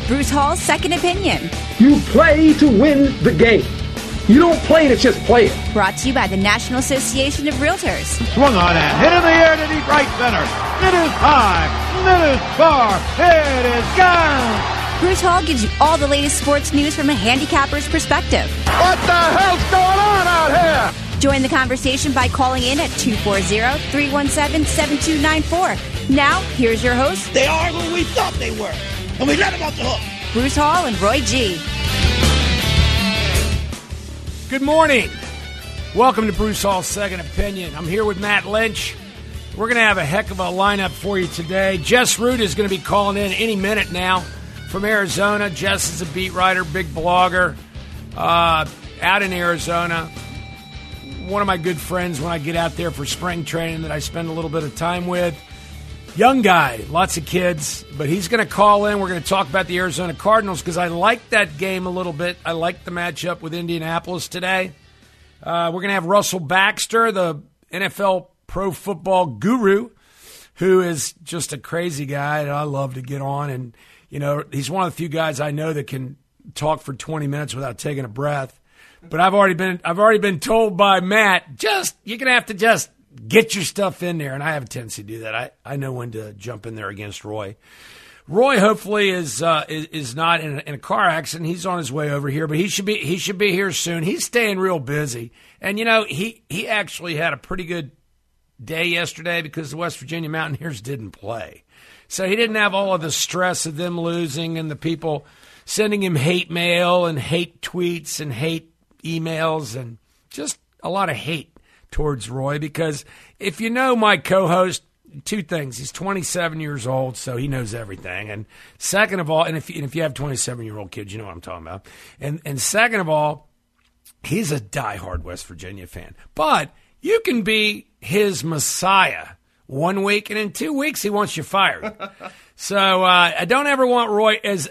Bruce Hall's Second Opinion. You play to win the game. You don't play to just play it. Brought to you by the National Association of Realtors. Swung on and hit in the air to deep right center. It is high. It is far. It is gone. Bruce Hall gives you all the latest sports news from a handicapper's perspective. What the hell's going on out here? Join the conversation by calling in at 240-317-7294. Now, here's your host. They are who we thought they were, and we let them off the hook. Bruce Hall and Roy G. Good morning. Welcome to Bruce Hall's Second Opinion. I'm here with Matt Lynch. We're going to have a heck of a lineup for you today. Jess Root is going to be calling in any minute now from Arizona. Jess is a beat writer, big blogger out in Arizona. One of my good friends when I get out there for spring training that I spend a little bit of time with. Young guy, lots of kids, but he's going to call in. We're going to talk about the Arizona Cardinals because I like that game a little bit. I like the matchup with Indianapolis today. We're going to have Russell Baxter, the NFL pro football guru, who is just a crazy guy that I love to get on. And, you know, he's one of the few guys I know that can talk for 20 minutes without taking a breath. But I've already been told by Matt, you're going to have to just get your stuff in there, and I have a tendency to do that. I know when to jump in there against Roy. Roy hopefully is not in a car accident. He's on his way over here, but he should be here soon. He's staying real busy, and you know he actually had a pretty good day yesterday because the West Virginia Mountaineers didn't play, so he didn't have all of the stress of them losing and the people sending him hate mail and hate tweets and hate emails and just a lot of hate towards Roy, because if you know my co-host, two things: he's 27 years old, so he knows everything, and second of all, and if you have 27-year-old kids, you know what I'm talking about, and second of all, he's a diehard West Virginia fan. But you can be his messiah 1 week, and in 2 weeks he wants you fired. So I don't ever want Roy as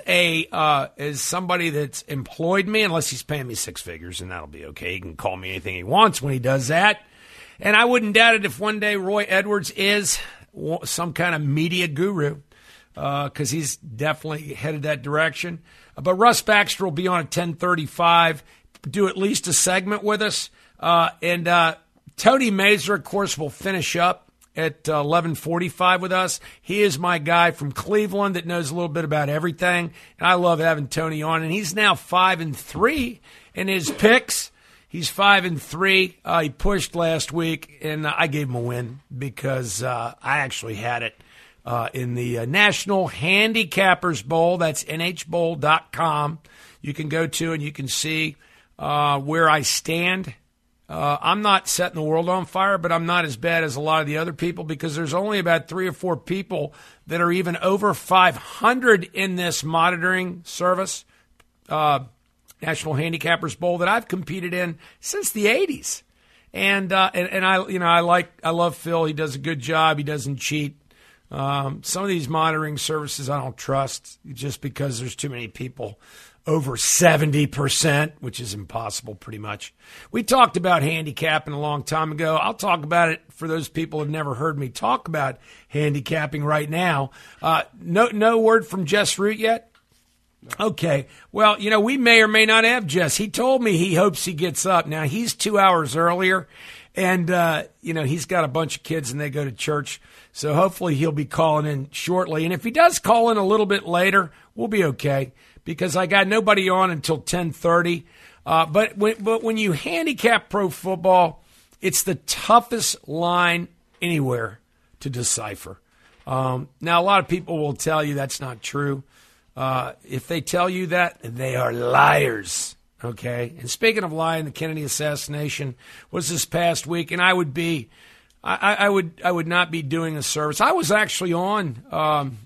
somebody that's employed me, unless he's paying me six figures, and that'll be okay. He can call me anything he wants when he does that. And I wouldn't doubt it if one day Roy Edwards is some kind of media guru, because he's definitely headed that direction. But Russ Baxter will be on at 10:35, do at least a segment with us. And Tony Mazur, of course, will finish up at 11:45 with us. He is my guy from Cleveland that knows a little bit about everything, and I love having Tony on. And he's now 5-3 in his picks. He's 5-3. He pushed last week, and I gave him a win because I actually had it in the National Handicappers Bowl. That's nhbowl.com. You can go to and you can see where I stand. I'm not setting the world on fire, but I'm not as bad as a lot of the other people because there's only about 3 or 4 people that are even over 500 in this monitoring service, National Handicappers Bowl, that I've competed in since the 80s. And I love Phil. He does a good job. He doesn't cheat. Some of these monitoring services I don't trust just because there's too many people over 70%, which is impossible pretty much. We talked about handicapping a long time ago. I'll talk about it for those people who have never heard me talk about handicapping right now. No word from Jess Root yet? Okay. Well, you know, we may or may not have Jess. He told me he hopes he gets up. Now, he's 2 hours earlier, and, he's got a bunch of kids and they go to church. So hopefully he'll be calling in shortly. And if he does call in a little bit later, we'll be okay, because I got nobody on until 10:30. But when you handicap pro football, it's the toughest line anywhere to decipher. Now, a lot of people will tell you that's not true. If they tell you that, they are liars. Okay. And speaking of lying, the Kennedy assassination was this past week, and I would not be doing a service. I was actually on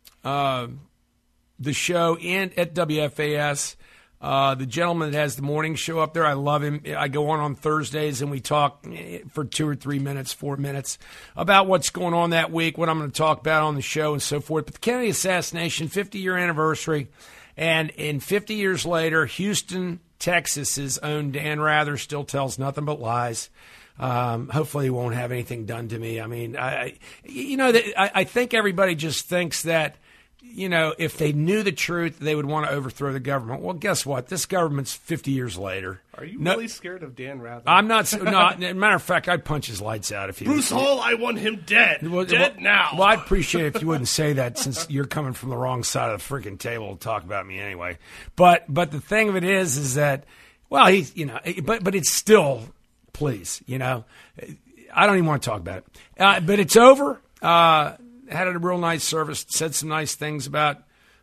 the show and at WFAS. The gentleman that has the morning show up there, I love him. I go on Thursdays and we talk for 2 or 3 minutes, 4 minutes about what's going on that week, what I'm going to talk about on the show and so forth. But the Kennedy assassination, 50-year anniversary, and in 50 years later, Houston, Texas's own Dan Rather still tells nothing but lies. Hopefully he won't have anything done to me. I mean, I think everybody just thinks that if they knew the truth, they would want to overthrow the government. Well, guess what? This government's 50 years later. Are you really scared of Dan Rather? I'm not. No, as a matter of fact, I'd punch his lights out if he Bruce Hall, I want him dead. Dead now. Well, I'd appreciate it if you wouldn't say that, since you're coming from the wrong side of the freaking table to talk about me anyway. But the thing of it is that, well, he's, but it's still, please, I don't even want to talk about it. But it's over. Had a real nice service. Said some nice things about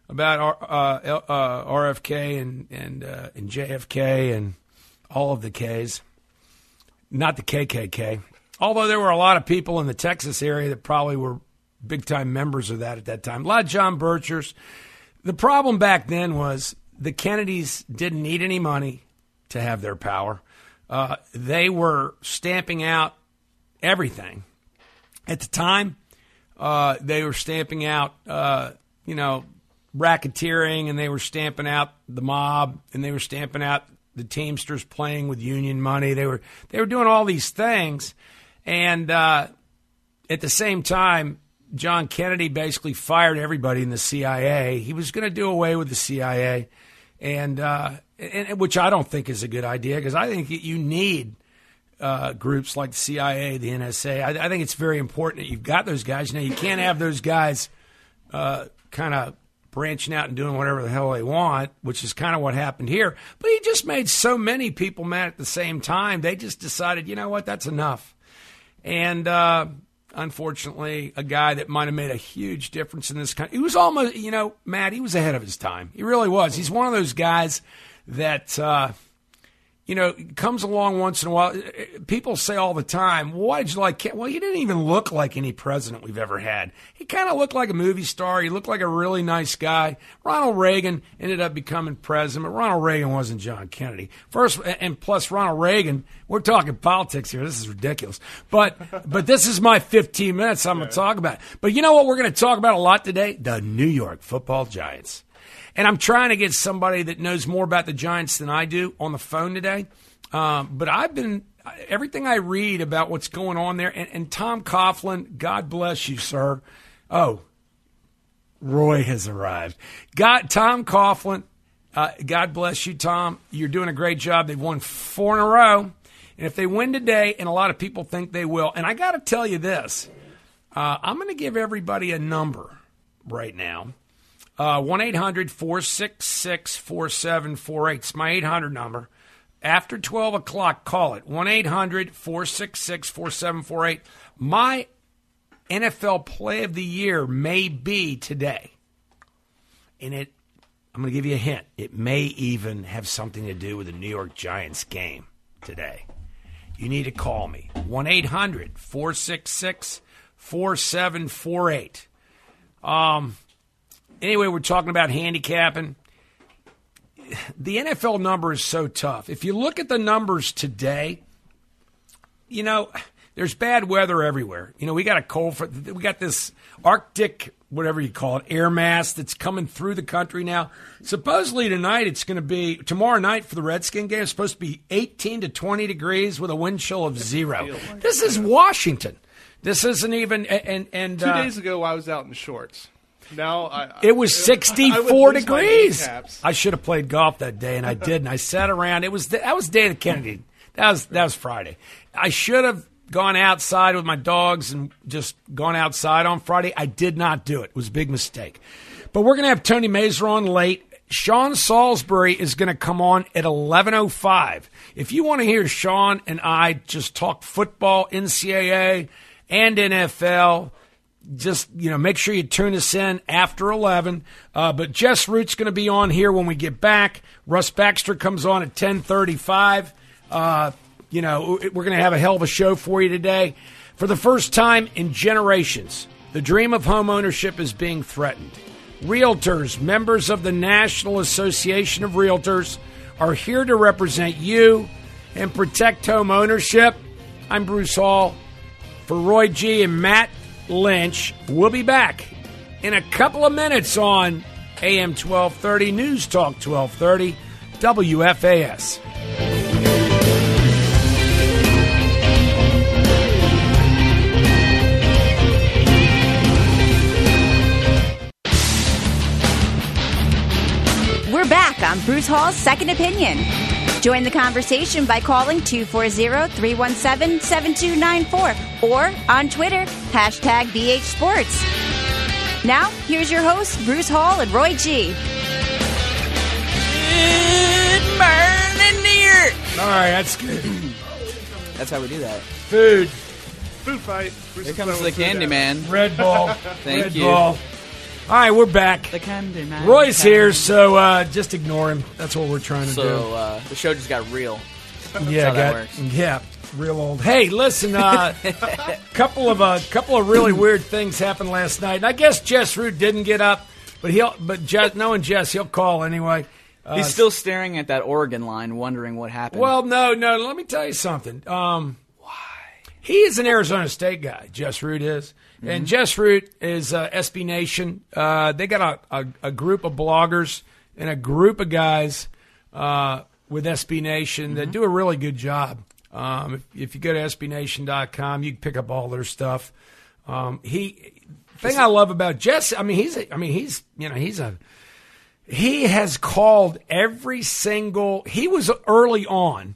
RFK and JFK and all of the Ks, not the KKK. Although there were a lot of people in the Texas area that probably were big time members of that at that time. A lot of John Birchers. The problem back then was the Kennedys didn't need any money to have their power. They were stamping out everything at the time. They were stamping out, racketeering, and they were stamping out the mob, and they were stamping out the Teamsters playing with union money. They were doing all these things, and at the same time, John Kennedy basically fired everybody in the CIA. He was going to do away with the CIA, and which I don't think is a good idea, because I think you need groups like the CIA, the NSA. I think it's very important that you've got those guys. Now, you can't have those guys kind of branching out and doing whatever the hell they want, which is kind of what happened here. But he just made so many people mad at the same time. They just decided, you know what, that's enough. And unfortunately, a guy that might have made a huge difference in this country. He was almost, Matt, he was ahead of his time. He really was. He's one of those guys that comes along once in a while. People say all the time, why did you like Ken? Well, he didn't even look like any president we've ever had. He kind of looked like a movie star. He looked like a really nice guy. Ronald Reagan ended up becoming president, but Ronald Reagan wasn't John Kennedy. First, and plus Ronald Reagan, we're talking politics here. This is ridiculous. But this is my 15 minutes I'm going to talk about. But you know what we're going to talk about a lot today? The New York Football Giants. And I'm trying to get somebody that knows more about the Giants than I do on the phone today. But everything I read about what's going on there, and Tom Coughlin, God bless you, sir. Oh, Roy has arrived. Tom Coughlin, God bless you, Tom. You're doing a great job. They've won 4 in a row. And if they win today, and a lot of people think they will, and I got to tell you this, I'm going to give everybody a number right now. 1-800-466-4748. It's my 800 number. After 12 o'clock, call it. 1-800-466-4748. My NFL Play of the Year may be today. And I'm going to give you a hint. It may even have something to do with the New York Giants game today. You need to call me. 1-800-466-4748. Anyway, we're talking about handicapping. The NFL number is so tough. If you look at the numbers today, there's bad weather everywhere. We got we got this Arctic, whatever you call it, air mass that's coming through the country now. Supposedly tonight, tomorrow night for the Redskin game, it's supposed to be 18 to 20 degrees with a wind chill of 0. This is Washington. This isn't even, and 2 days ago I was out in shorts. Now it was 64 degrees. I should have played golf that day, and I didn't. I sat around. That was the day of Kennedy. That was Friday. I should have gone outside with my dogs and just gone outside on Friday. I did not do it. It was a big mistake. But we're going to have Tony Mazur on late. Sean Salisbury is going to come on at 11:05. If you want to hear Sean and I just talk football, NCAA, and NFL, just, make sure you tune us in after 11. But Jess Root's going to be on here when we get back. Russ Baxter comes on at 10:35. We're going to have a hell of a show for you today. For the first time in generations, the dream of home ownership is being threatened. Realtors, members of the National Association of Realtors, are here to represent you and protect home ownership. I'm Bruce Hall. For Roy G. and Matt Lynch, we'll be back in a couple of minutes on AM 1230, News Talk 1230, WFAS. back on Bruce Hall's Second Opinion. Join the conversation by calling 240-317-7294 or on Twitter, #BHSports. Now, here's your hosts, Bruce Hall and Roy G. Good morning, dear. All right, that's good. That's how we do that. Food. Food fight. Here comes the candy man. Red Ball. Thank Red you. Ball. All right, we're back. The candy man. Roy's here, so just ignore him. That's what we're trying to do. So the show just got real. Yeah, how that works. Yeah, real old. Hey, listen, couple of really weird things happened last night. And I guess Jess Root didn't get up, but knowing Jess, he'll call anyway. He's still staring at that Oregon line, wondering what happened. Well, no. Let me tell you something. Why? He is an Arizona State guy. Jess Root is. And Jess Root is SB Nation. They got a group of bloggers and a group of guys with SB Nation that do a really good job. If you go to SBNation.com, you can pick up all their stuff. Thing I love about Jess, he has called every single. He was early on.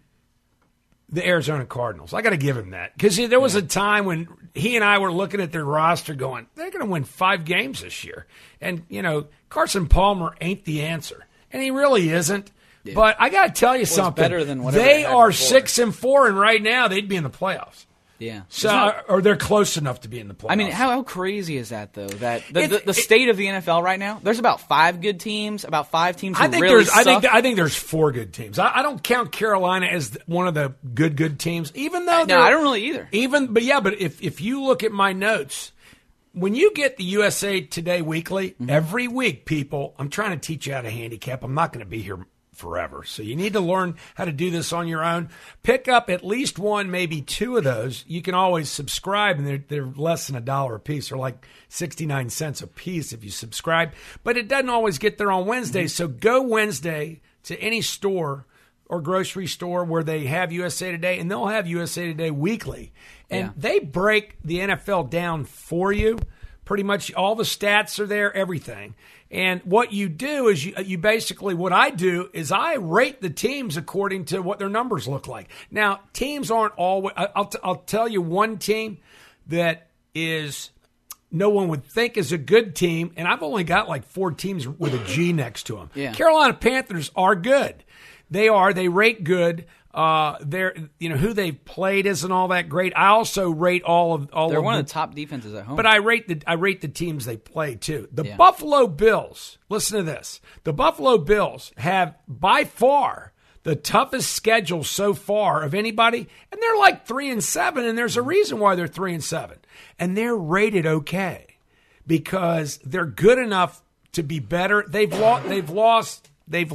The Arizona Cardinals. I got to give him that because there was a time when he and I were looking at their roster going, they're going to win 5 games this year. And, Carson Palmer ain't the answer. And he really isn't. Yeah. But I got to tell you something. Better than whatever they are before. 6-4, and right now they'd be in the playoffs. Yeah. Or they're close enough to be in the playoffs. I mean, how crazy is that, though? That the state of the NFL right now, there's about 5 good teams, about 5 teams who really suck. I think there's 4 good teams. I don't count Carolina as one of the good teams, even though no, I don't really either. But if you look at my notes, when you get the USA Today Weekly, every week, people, I'm trying to teach you how to handicap. I'm not going to be here forever. So you need to learn how to do this on your own. Pick up at least 1, maybe 2 of those. You can always subscribe, and they're less than $1 a piece. They're like 69 cents a piece if you subscribe. But it doesn't always get there on Wednesday. So go Wednesday to any store or grocery store where they have USA Today, and they'll have USA Today Weekly. And they break the NFL down for you. Pretty much all the stats are there, everything. And what you do is you basically, what I do is I rate the teams according to what their numbers look like. Now, teams aren't always, I'll tell you one team that is no one would think is a good team, and I've only got like 4 teams with a G next to them. Yeah. Carolina Panthers are good. They rate good. They're who they've played isn't all that great. I also rate They're one of the top defenses at home. But I rate the teams they play too. The Buffalo Bills. Listen to this. The Buffalo Bills have by far the toughest schedule so far of anybody, and they're like 3-7, and there's a reason why they're 3-7, and they're rated okay because they're good enough to be better. They've lost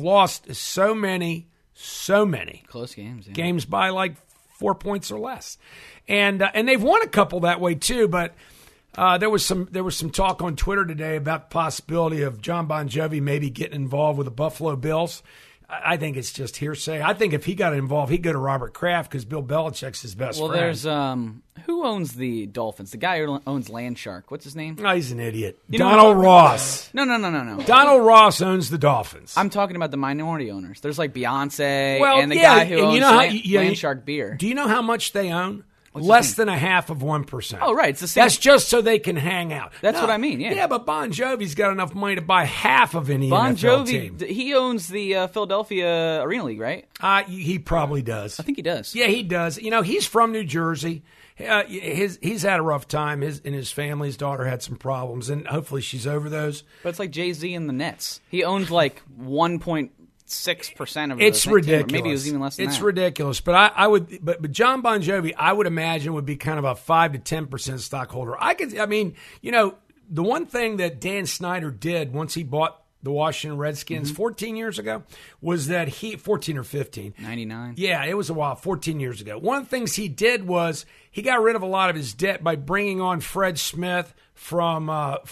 so many close games. Yeah. Games by like 4 points or less, and they've won a couple that way too. But there was some talk on Twitter today about the possibility of John Bon Jovi maybe getting involved with the Buffalo Bills. I think it's just hearsay. I think if he got involved, he'd go to Robert Kraft because Bill Belichick's his best friend. Well, there's who owns the Dolphins? The guy who owns Landshark. What's his name? Oh, he's an idiot. Donald Ross. No. Donald Ross owns the Dolphins. I'm talking about the minority owners. There's like Beyonce and the guy who owns Landshark beer. Do you know how much they own? Less than 0.5%. Oh, right. It's the same. That's just so they can hang out. That's what I mean, yeah. Yeah, but Bon Jovi's got enough money to buy half of any Bon NFL Jovi, team. he owns the Philadelphia Arena League, right? He probably does. I think he does. Yeah, he does. He's from New Jersey. He's had a rough time. His family, his daughter had some problems, and hopefully she's over those. But it's like Jay-Z and the Nets. He owns like 1.6% of it's ridiculous. Maybe it was even less than that. It's ridiculous. But I would. But John Bon Jovi, I would imagine, would be kind of a 5 to 10% stockholder. The one thing that Dan Snyder did once he bought the Washington Redskins 14 years ago was that 14 or 15. 99. Yeah, it was a while, 14 years ago. One of the things he did was he got rid of a lot of his debt by bringing on Fred Smith from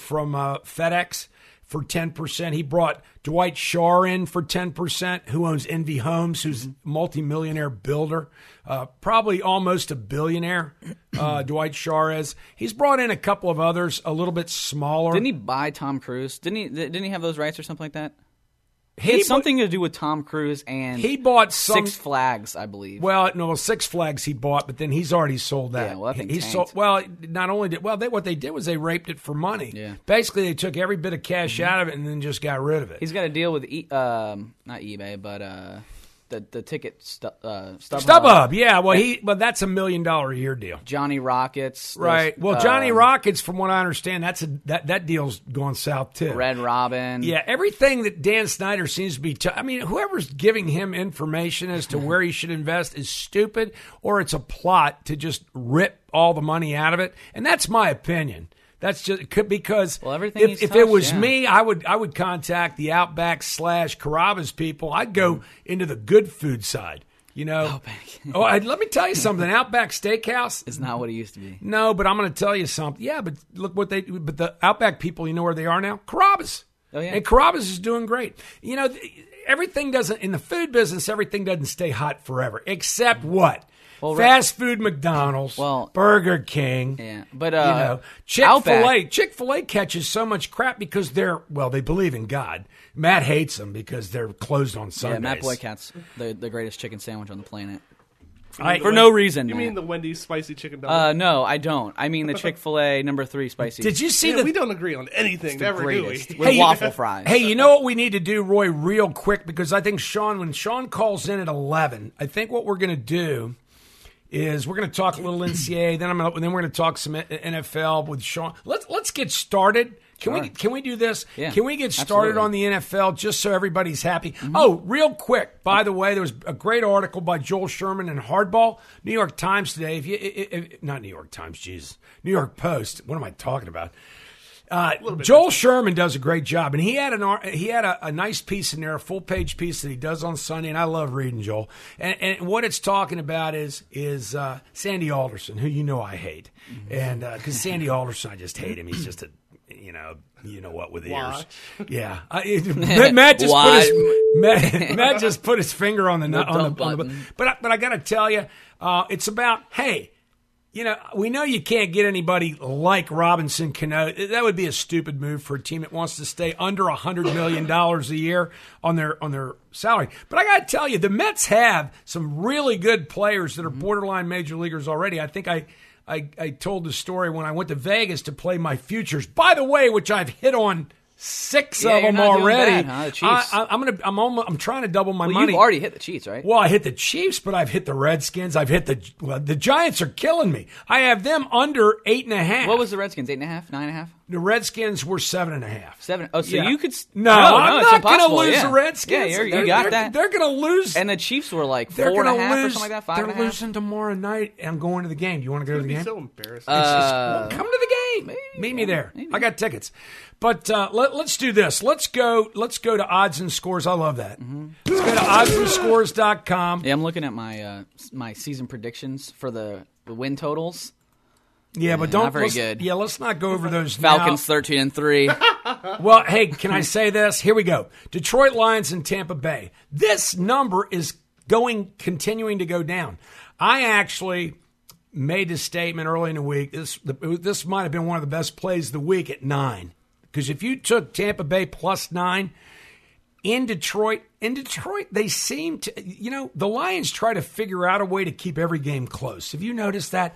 FedEx for 10%. He brought Dwight Schrute in for 10%, who owns Envy Homes, who's a multimillionaire builder, probably almost a billionaire, Dwight Schrute is. He's brought in a couple of others, a little bit smaller. Didn't he buy Tom Cruise? Didn't he have those rights or something like that? It had something to do with Tom Cruise and he bought Six Flags, I believe. Well, no, Six Flags he bought, but then he's already sold that. Yeah, well, I think he sold. Well, not only did what they did was they raped it for money. Yeah. Basically, they took every bit of cash out of it and then just got rid of it. He's got a deal with not eBay, but the ticket StubHub. Yeah, well, but that's $1 million a year deal. Johnny Rockets, right? Well, Johnny Rockets, from what I understand, that deal's going south too. Red Robin. Yeah, everything that Dan Snyder seems to be. I mean, whoever's giving him information as to where he should invest is stupid, or it's a plot to just rip all the money out of it. And that's my opinion. That's just because if it was me, I would contact the Outback / Carrabba's people. I'd go into the good food side. You know, let me tell you something. Outback Steakhouse is not what it used to be. No, but I'm going to tell you something. Yeah, but look what but the Outback people, you know where they are now? Carrabba's. Oh yeah, and Carrabba's is doing great. You know, everything doesn't in the food business. Everything doesn't stay hot forever, except what. Well, fast food McDonald's, Burger King, but Chick-fil-A. Chick-fil-A catches so much crap because they believe in God. Matt hates them because they're closed on Sundays. Yeah, Matt Boykat's the greatest chicken sandwich on the planet. For no reason. You mean the Wendy's spicy chicken double? No, I don't. I mean the Chick-fil-A No. 3 spicy. Did you see we don't agree on anything, ever do we? With waffle fries. Hey, you know what we need to do, Roy, real quick, because I think when Sean calls in at 11, I think what we're going to do is we're going to talk a little NCAA, then we're going to talk some NFL with Sean. Let's get started. Can we do this? Yeah, can we get started on the NFL just so everybody's happy? Mm-hmm. Oh, real quick, by the way, there was a great article by Joel Sherman and Hardball, New York Times today. Not New York Times, Jesus, New York Post. What am I talking about? Joel Sherman does a great job, and he had a nice piece in there, a full page piece that he does on Sunday, and I love reading Joel. And what it's talking about is Sandy Alderson, who you know I hate, and because Sandy Alderson, I just hate him. He's just a you know what with ears. Yeah, Matt just put his finger on the button. But I got to tell you, it's about hey. You know, we know you can't get anybody like Robinson Cano. That would be a stupid move for a team that wants to stay under $100 million a year on their salary. But I got to tell you, the Mets have some really good players that are borderline major leaguers already. I think I told the story when I went to Vegas to play my futures, by the way, which I've hit on 6 of them already. Bad, huh? The I'm trying to double my money. You've already hit the Chiefs, right? Well, I hit the Chiefs, but I've hit the Redskins. I've hit the Giants are killing me. I have them under 8.5. What was the Redskins? 8.5? 9.5? The Redskins were 7.5. 7. Oh, so you could. No, I'm not going to lose the Redskins. Yeah, you got that. They're going to lose. And the Chiefs were like 4.5 or something like that. 5.5. They're losing tomorrow night. I'm going to the game. Do you want to go to the game? So embarrassing. Come to the game. Meet me there. Maybe. I got tickets. But let's do this. Let's go to Odds and Scores. I love that. Mm-hmm. Let's go to oddsandscores.com. Yeah, I'm looking at my season predictions for the win totals. Yeah, but not very good. Yeah, let's not go over those. Falcons 13-3. Well, hey, can I say this? Here we go. Detroit Lions and Tampa Bay. This number is continuing to go down. I actually made a statement early in the week. This might have been one of the best plays of the week at 9. Because if you took Tampa Bay plus 9 in Detroit, they seem to, the Lions try to figure out a way to keep every game close. Have you noticed that?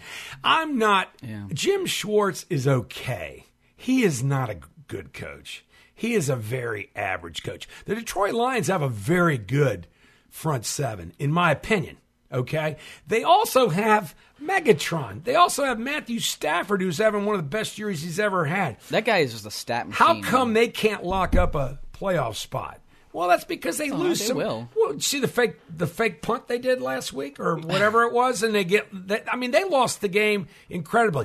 Jim Schwartz is okay. He is not a good coach. He is a very average coach. The Detroit Lions have a very good front seven, in my opinion. Okay? They also have Megatron. They also have Matthew Stafford, who's having one of the best years he's ever had. That guy is just a stat machine. How come they can't lock up a playoff spot? Well, that's because they lose some. Will. Well, see the fake punt they did last week or whatever it was, and they lost the game incredibly.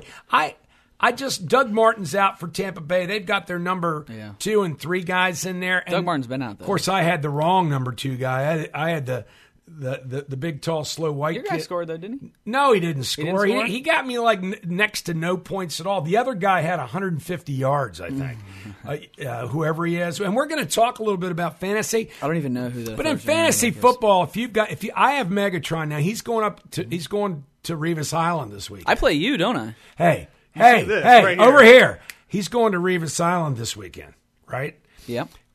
Doug Martin's out for Tampa Bay. They've got their number 2 and 3 guys in there. Doug Martin's been out, though. Of course, I had the wrong number 2 guy. I had the big, tall, slow white kid. Your guy scored, though, didn't he? No, he didn't score. He got me like next to no points at all. The other guy had 150 yards, I think, whoever he is. And we're going to talk a little bit about fantasy. I don't even know who that. But in fantasy football, I have Megatron now. He's going to Revis Island this week. I play you, don't I? Hey, over here. He's going to Revis Island this weekend, right? Yep.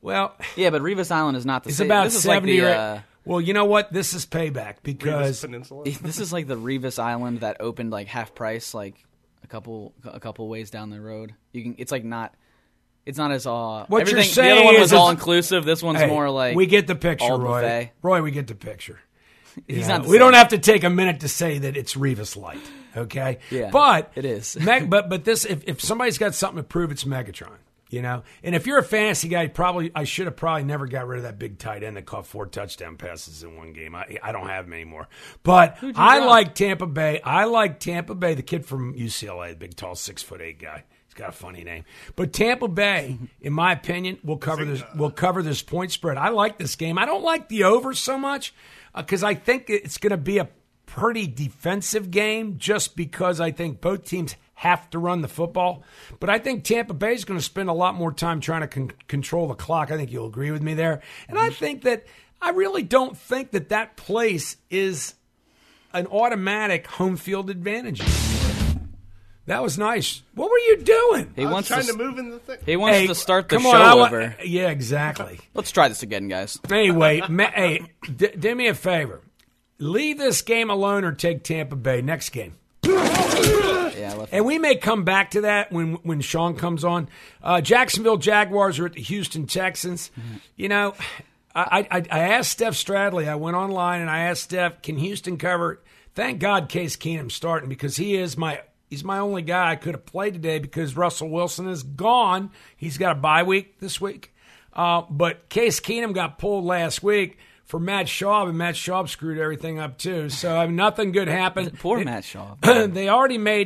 Well, yeah, but Revis Island is not the same. It's about this is 70 like the, well, you know what? This is payback because this is like the Revis Island that opened like half price, like a couple ways down the road. You can. It's like not. It's not as what everything. You're saying the other one was is all inclusive. This one's more like we get the picture, all Roy. buffet. Roy, we get the picture. He's not. We don't have to take a minute to say that it's Revis Light, okay? Yeah, but it is. but this, if somebody's got something to prove, it's Megatron. And if you're a fantasy guy, I should have probably never got rid of that big tight end that caught 4 touchdown passes in one game. I don't have him anymore. But I like Tampa Bay. The kid from UCLA, the big, tall, 6'8" guy. He's got a funny name. But Tampa Bay, in my opinion, will cover this point spread. I like this game. I don't like the over so much because I think it's going to be a pretty defensive game just because I think both teams have to run the football. But I think Tampa Bay is going to spend a lot more time trying to control the clock. I think you'll agree with me there. And I think that I really don't think that place is an automatic home field advantage. That was nice. What were you doing? He wants trying to move in the thing. He wants to start the show over. Yeah, exactly. Let's try this again, guys. Anyway, do me a favor. Leave this game alone or take Tampa Bay next game. Yeah, and we may come back to that when Sean comes on. Jacksonville Jaguars are at the Houston Texans. Mm-hmm. I asked Steph Stradley. I went online and I asked Steph, can Houston cover? Thank God Case Keenum's starting because he's my only guy I could have played today because Russell Wilson is gone. He's got a bye week this week. But Case Keenum got pulled last week for Matt Schaub, and Matt Schaub screwed everything up too. So nothing good happened. Poor Matt Schaub. They already made,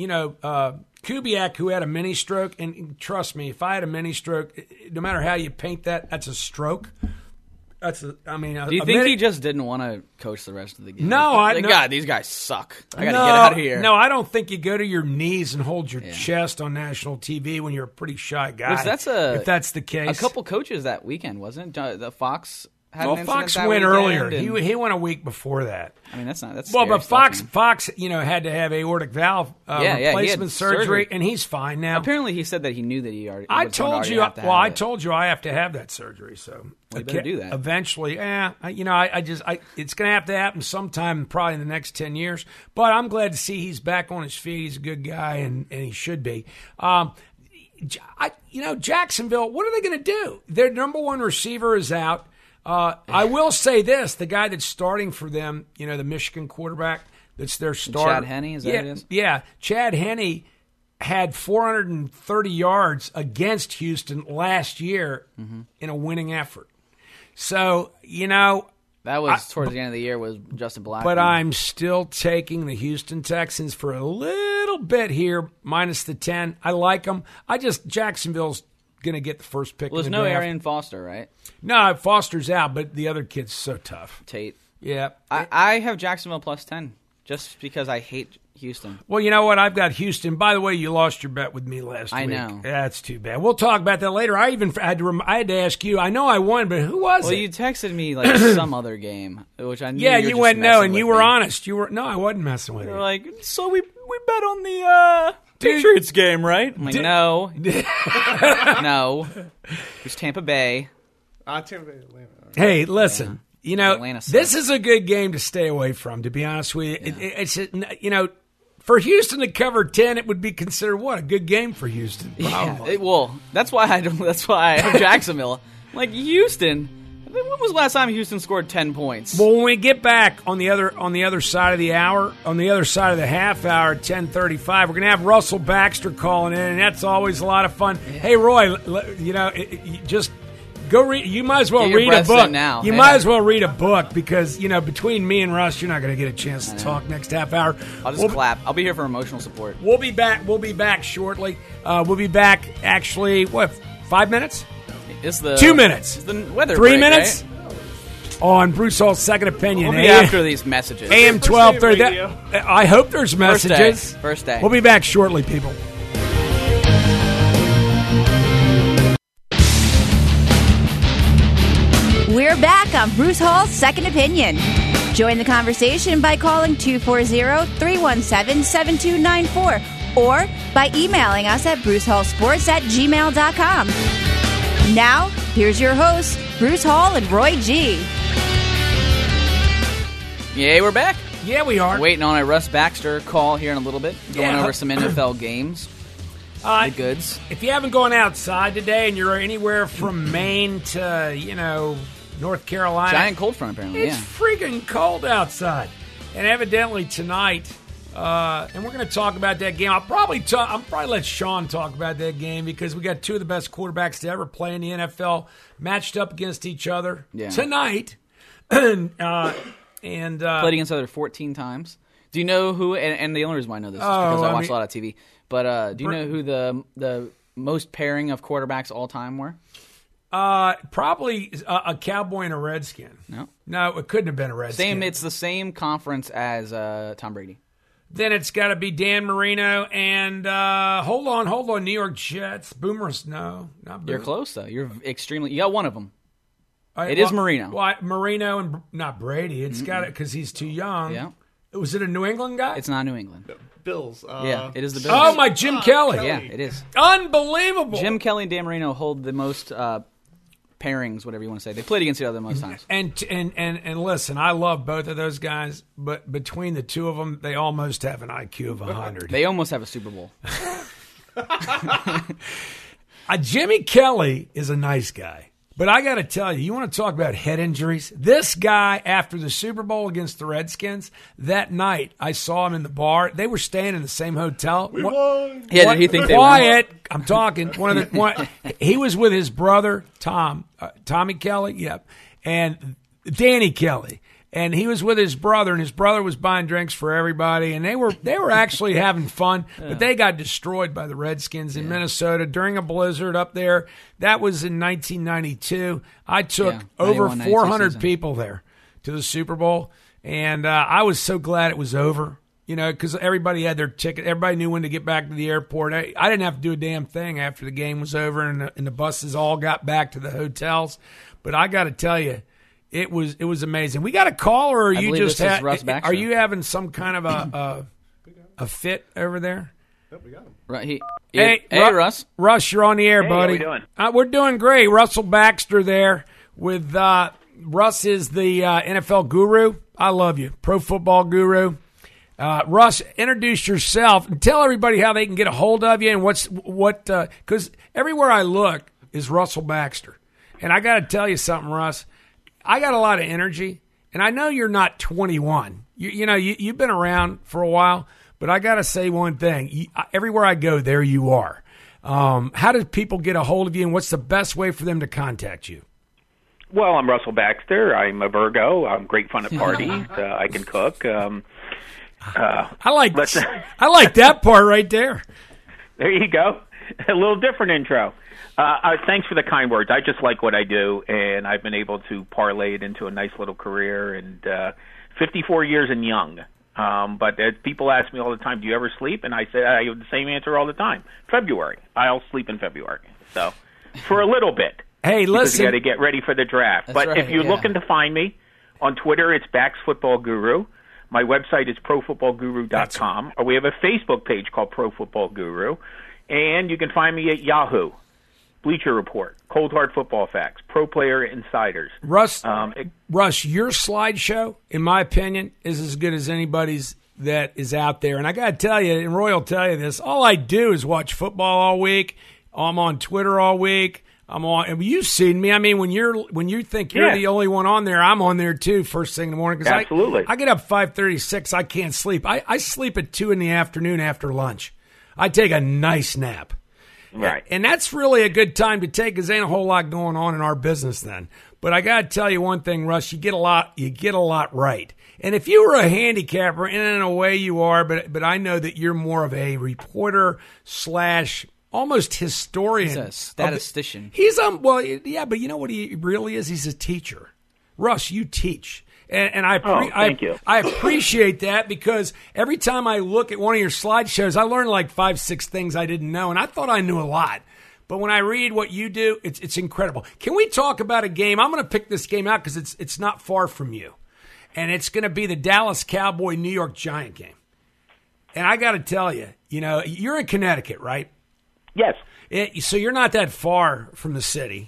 Kubiak, who had a mini stroke, and trust me, if I had a mini stroke, no matter how you paint that, that's a stroke. Do you think he just didn't want to coach the rest of the game? No, God, these guys suck. I got to get out of here. No, I don't think you go to your knees and hold your chest on national TV when you're a pretty shy guy. If that's the case. A couple coaches that weekend, wasn't it? The Fox. Fox went earlier. He went a week before that. I mean, that's well, but Fox, had to have aortic valve replacement surgery, and he's fine now. Apparently, he said that he knew that he already. I told you I have to have that surgery, so you better do that eventually. It's going to have to happen sometime, probably in the next 10 years. But I'm glad to see he's back on his feet. He's a good guy, and he should be. Jacksonville. What are they going to do? Their number one receiver is out. I will say this: the guy that's starting for them, the Michigan quarterback, that's their starter. Chad Henne, is that what it is? Yeah, Chad Henne had 430 yards against Houston last year in a winning effort. So, that was towards the end of the year was Justin Blackmon. But I'm still taking the Houston Texans for a little bit here, minus the 10. I like them. Jacksonville's going to get the first pick. Well, there's no Arian Foster, right? No, Foster's out, but the other kid's so tough. Tate. Yeah. I have Jacksonville plus 10 just because I hate Houston. Well, you know what? I've got Houston. By the way, you lost your bet with me last week. I know. That's too bad. We'll talk about that later. I had to ask you. I know I won, but who was it? Well, you texted me like some other game, which I knew you went no, and you were honest. I wasn't messing with you. You're like, so we bet on the Patriots game, right? I'm like, no. No. It was Tampa Bay. Tampa Bay, Atlanta. Hey, listen. This is a good game to stay away from, to be honest with you. Yeah. For Houston to cover 10, it would be considered, a good game for Houston. Probably. Yeah, that's why I have Jacksonville. Like, Houston, when was the last time Houston scored 10 points? Well, when we get back on the other side of the hour, on the other side of the half hour at 10:35, we're going to have Russell Baxter calling in, and that's always a lot of fun. Yeah. Hey, Roy, just go read. You might as well read a book now. You might as well read a book because between me and Russ, you're not going to get a chance to talk next half hour. I'll just clap. I'll be here for emotional support. We'll be back shortly. We'll be back. Actually, 5 minutes? It's the 2 minutes. It's the weather. 3 break, minutes. Right? On Bruce Hall's Second Opinion. We'll be after these messages. AM 1230. I hope there's messages. First day. We'll be back shortly, people. We're back on Bruce Hall's Second Opinion. Join the conversation by calling 240-317-7294 or by emailing us at brucehallsports@gmail.com. Now, here's your hosts, Bruce Hall and Roy G. Yeah, we're back. Yeah, we are. Waiting on a Russ Baxter call here in a little bit. Going Yeah. over some NFL games. The goods. If you haven't gone outside today and you're anywhere from Maine to, North Carolina. Giant cold front, apparently, It's freaking cold outside. And evidently tonight, and we're going to talk about that game. I'll probably let Sean talk about that game because we got two of the best quarterbacks to ever play in the NFL matched up against each other tonight. And played against each other 14 times. Do you know who? And the only reason why I know this is because I watch a lot of TV. But do you know who the most pairing of quarterbacks all time were? Probably a Cowboy and a Redskin. No, it couldn't have been a Redskin. It's the same conference as Tom Brady. Then it's got to be Dan Marino and hold on, New York Jets. Boomers, no, not Boomer. You're close though. You got one of them. It is Marino. Well, Marino and not Brady. It's got it because he's too young. Yeah. Was it a New England guy? It's not New England. Bills. Yeah, it is the Bills. Oh, my Jim Kelly. Yeah, it is. Unbelievable. Jim Kelly and Dan Marino hold the most pairings, whatever you want to say. They played against each other most times. And listen, I love both of those guys, but between the two of them, they almost have an IQ of 100. They almost have a Super Bowl. Jimmy Kelly is a nice guy. But I got to tell you want to talk about head injuries? This guy, after the Super Bowl against the Redskins, that night, I saw him in the bar. They were staying in the same hotel. We won. Yeah, did he think they won? Quiet. I'm talking. He was with his brother, Tommy Kelly, yep, and Danny Kelly. And he was with his brother, and his brother was buying drinks for everybody, and they were actually having fun, but they got destroyed by the Redskins in Minnesota during a blizzard up there. That was in 1992. I took over 400 people there to the Super Bowl, and I was so glad it was over, because everybody had their ticket. Everybody knew when to get back to the airport. I didn't have to do a damn thing after the game was over, and the buses all got back to the hotels. But I got to tell you, it was amazing. We got a call, or are you just are you having some kind of a fit over there? Yep, we got him. Right. Hey, Russ. Russ, you're on the air, buddy. How we doing? We're doing great. Russell Baxter there with Russ is the NFL guru. I love you, pro football guru. Russ, introduce yourself and tell everybody how they can get a hold of you and because everywhere I look is Russell Baxter, and I got to tell you something, Russ. I got a lot of energy, and I know you're not 21. You've been around for a while, but I got to say one thing. Everywhere I go, there you are. How do people get a hold of you, and what's the best way for them to contact you? Well, I'm Russell Baxter. I'm a Virgo. I'm great fun at parties. I can cook. I like that part right there. There you go. A little different intro. Thanks for the kind words. I just like what I do, and I've been able to parlay it into a nice little career, and 54 years and young. But people ask me all the time, do you ever sleep? And I say I have the same answer all the time. February. I'll sleep in February. So for a little bit. Hey, listen. You got to get ready for the draft. That's but right, if you're looking to find me on Twitter, it's Bax Football Guru. My website is profootballguru.com. Or we have a Facebook page called Pro Football Guru. And you can find me at Yahoo, Bleacher Report, Cold Hard Football Facts, Pro Player Insiders. Russ, your slideshow, in my opinion, is as good as anybody's that is out there. And I got to tell you, and Roy will tell you this, all I do is watch football all week. I'm on Twitter all week. And you've seen me. I mean, when you think you're the only one on there, I'm on there too. First thing in the morning. Absolutely. I get up 5:36. I can't sleep. I sleep at 2 p.m. after lunch. I take a nice nap. Right. And that's really a good time to take because ain't a whole lot going on in our business then. But I got to tell you one thing, Russ, you get a lot right. And if you were a handicapper, and in a way you are, but I know that you're more of a reporter / almost historian. He's a statistician. But you know what he really is? He's a teacher. Russ, you teach. And thank you. I appreciate that because every time I look at one of your slideshows, I learn like 5-6 things I didn't know, and I thought I knew a lot. But when I read what you do, it's incredible. Can we talk about a game? I'm going to pick this game out because it's not far from you, and it's going to be the Dallas Cowboy New York Giant game. And I got to tell you, you're in Connecticut, right? Yes. So you're not that far from the city.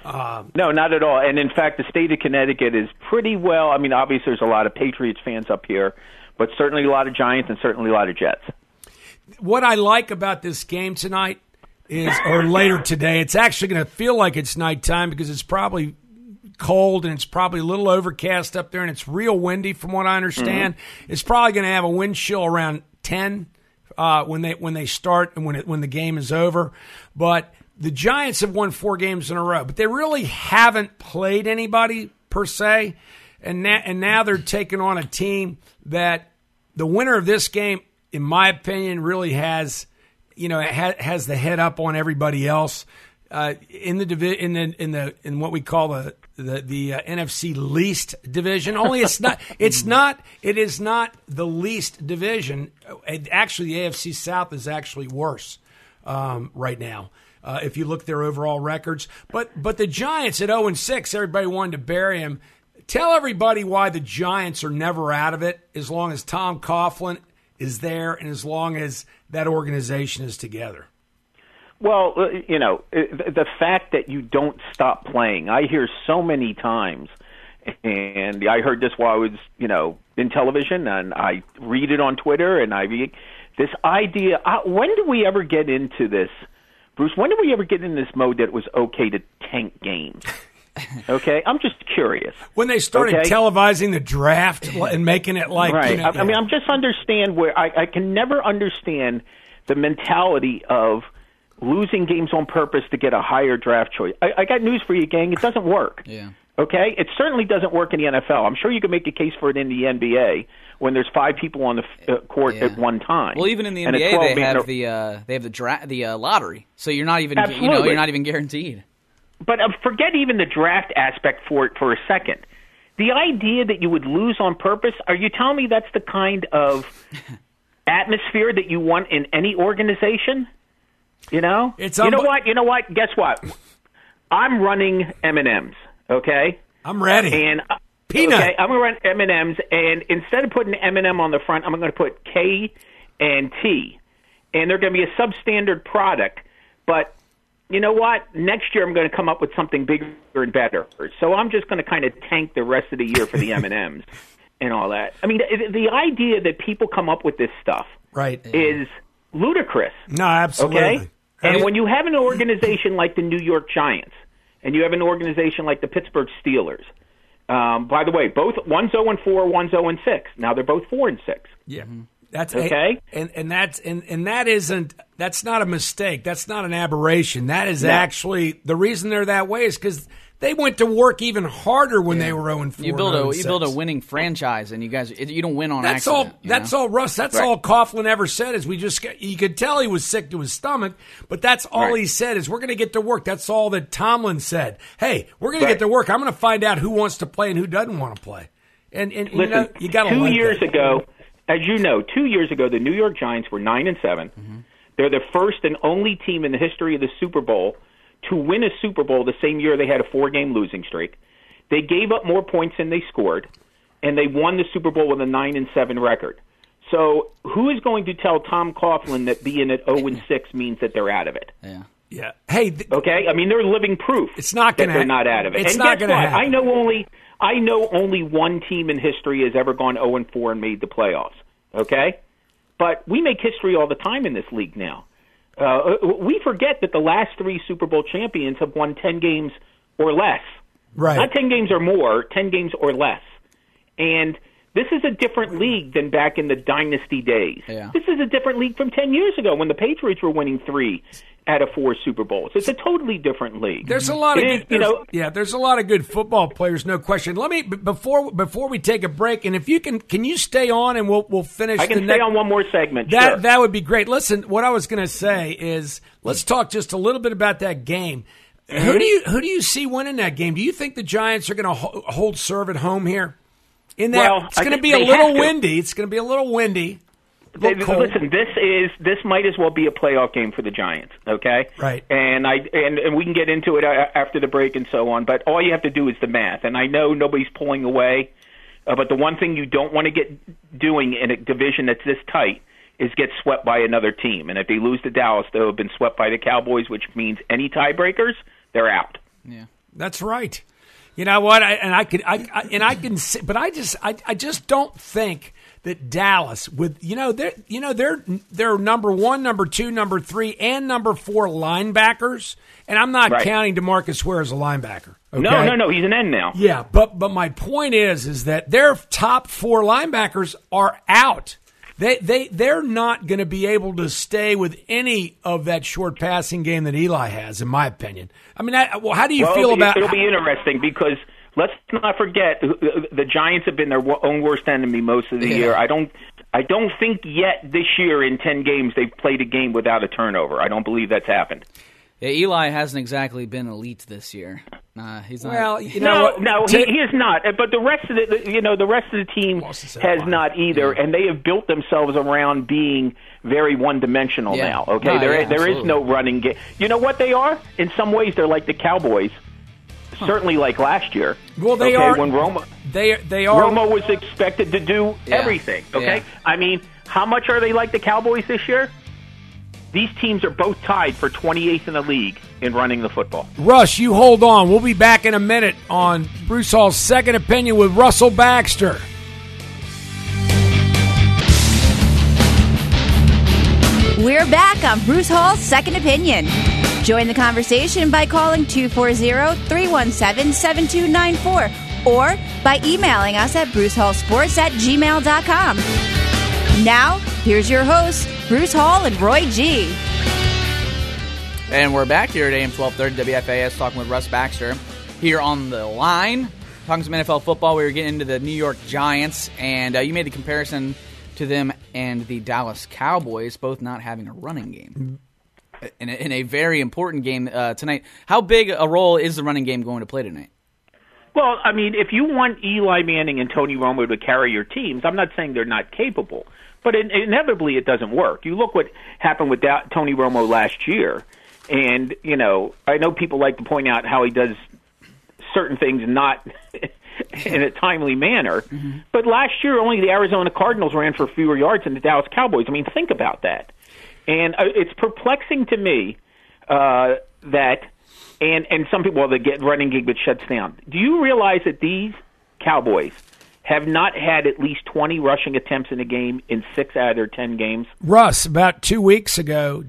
No, not at all. And in fact, the state of Connecticut is pretty well. I mean, obviously, there's a lot of Patriots fans up here, but certainly a lot of Giants and certainly a lot of Jets. What I like about this game tonight or later today, it's actually going to feel like it's nighttime because it's probably cold and it's probably a little overcast up there and it's real windy from what I understand. Mm-hmm. It's probably going to have a wind chill around 10 when they start and when the game is over. But the Giants have won 4 games in a row, but they really haven't played anybody per se. And now they're taking on a team that the winner of this game, in my opinion, really has the head up on everybody else in what we call the NFC least division. Only it is not the least division. Actually, the AFC South is actually worse right now. If you look at their overall records, but the Giants at 0-6, everybody wanted to bury him. Tell everybody why the Giants are never out of it as long as Tom Coughlin is there and as long as that organization is together. Well, the fact that you don't stop playing, I hear so many times, and I heard this while I was, in television, and I read it on Twitter, and this idea, when do we ever get into this, Bruce, when did we ever get in this mode that it was okay to tank games? Okay, I'm just curious. When they started televising the draft and making it like, right. I mean, I'm just understand where I can never understand the mentality of losing games on purpose to get a higher draft choice. I got news for you, gang. It doesn't work. Yeah. Okay? It certainly doesn't work in the NFL. I'm sure you can make a case for it in the NBA when there's 5 people on the court at one time. Well, even in the NBA, they have the lottery, so you're not even you're not even guaranteed. But forget even the draft aspect for it for a second. The idea that you would lose on purpose, are you telling me that's the kind of atmosphere that you want in any organization? You know? You know what? Guess what? I'm running M&Ms, okay? I'm ready. And Peanut. Okay, I'm going to run M&Ms, and instead of putting M&M on the front, I'm going to put K and T. And they're going to be a substandard product, but you know what? Next year I'm going to come up with something bigger and better. So I'm just going to kind of tank the rest of the year for the M&Ms and all that. I mean, the idea that people come up with this stuff is ludicrous. No, absolutely. Okay? And when you have an organization like the New York Giants and you have an organization like the Pittsburgh Steelers, by the way, one's 0-4, one's 0-6. Now they're both 4-6. Yeah. That's okay, that's not a mistake. That's not an aberration. That is actually the reason they're that way is because they went to work even harder when they were 0-4. You build a winning franchise, and you don't win on accident. That's all, Russ. That's all Coughlin ever said is you could tell he was sick to his stomach, but that's all he said is we're going to get to work. That's all that Tomlin said. Hey, we're going to get to work. I'm going to find out who wants to play and who doesn't want to play. And listen, you got to 2 years ago. As you know, 2 years ago, the New York Giants were 9-7. Mm-hmm. They're the first and only team in the history of the Super Bowl to win a Super Bowl the same year they had a 4-game losing streak. They gave up more points than they scored, and they won the Super Bowl with a 9-7 record. So who is going to tell Tom Coughlin that being at 0-6 means that they're out of it? Yeah. Yeah. Hey. Okay. I mean, they're living proof. It's not going to. They're not out of it. It's not going to happen. I know only one team in history has ever gone 0-4 and made the playoffs. Okay, but we make history all the time in this league now. We forget that the last 3 Super Bowl champions have won 10 games or less. Right. Not 10 games or more, 10 games or less. And this is a different league than back in the dynasty days. Yeah. This is a different league from 10 years ago when the Patriots were winning 3 out of 4 Super Bowls. It's a totally different league. There's a lot of there's a lot of good football players, no question. Let me before we take a break, and if you can you stay on and we'll finish. I can stay on one more segment. That would be great. Listen, what I was going to say is let's talk just a little bit about that game. Mm-hmm. Who do you see winning that game? Do you think the Giants are going to hold serve at home here? It's going to be a little windy. It's going to be a little windy. Listen, this might as well be a playoff game for the Giants, okay? Right. And we can get into it after the break and so on, but all you have to do is the math. And I know nobody's pulling away, but the one thing you don't want to get doing in a division that's this tight is get swept by another team. And if they lose to Dallas, they'll have been swept by the Cowboys, which means any tiebreakers, they're out. Yeah. That's right. You know what? I can see, but I just don't think that Dallas with they're number 1, number 2, number 3, and number 4 linebackers, and I'm not counting DeMarcus Ware as a linebacker. Okay? No, he's an end now. Yeah, but my point is that their top 4 linebackers are out. They're not going to be able to stay with any of that short passing game that Eli has, in my opinion. I mean, how do you feel about? It'll be interesting because let's not forget the Giants have been their own worst enemy most of the year. I don't think yet this year in 10 games they've played a game without a turnover. I don't believe that's happened. Yeah, Eli hasn't exactly been elite this year. He's not. Well, he is not. But the rest of the team has not either, and they have built themselves around being very one-dimensional now. Okay, there is no running game. You know what they are? In some ways, they're like the Cowboys. Certainly, like last year. Well, they are when Romo. They are. Romo was expected to do everything. Okay, Yeah. I mean, how much are they like the Cowboys this year? These teams are both tied for 28th in the league in running the football. Russ, you hold on. We'll be back in a minute on Bruce Hall's Second Opinion with Russell Baxter. We're back on Bruce Hall's Second Opinion. Join the conversation by calling 240-317-7294 or by emailing us at brucehallsports@gmail.com. Now, here's your hosts, Bruce Hall and Roy G. And we're back here at AM 1230 WFAS talking with Russ Baxter here on the line. Talking some NFL football. We were getting into the New York Giants, and you made the comparison to them and the Dallas Cowboys, both not having a running game. In a very important game tonight. How big a role is the running game going to play tonight? Well, I mean, if you want Eli Manning and Tony Romo to carry your teams, I'm not saying they're not capable, but inevitably it doesn't work. You look what happened with Tony Romo last year, and, I know people like to point out how he does certain things not in a timely manner, but last year only the Arizona Cardinals ran for fewer yards than the Dallas Cowboys. I mean, think about that. And it's perplexing to me that, and some people, the running game shuts down. Do you realize that these Cowboys have not had at least 20 rushing attempts in a game in 6 out of their 10 games? Russ, about 2 weeks ago,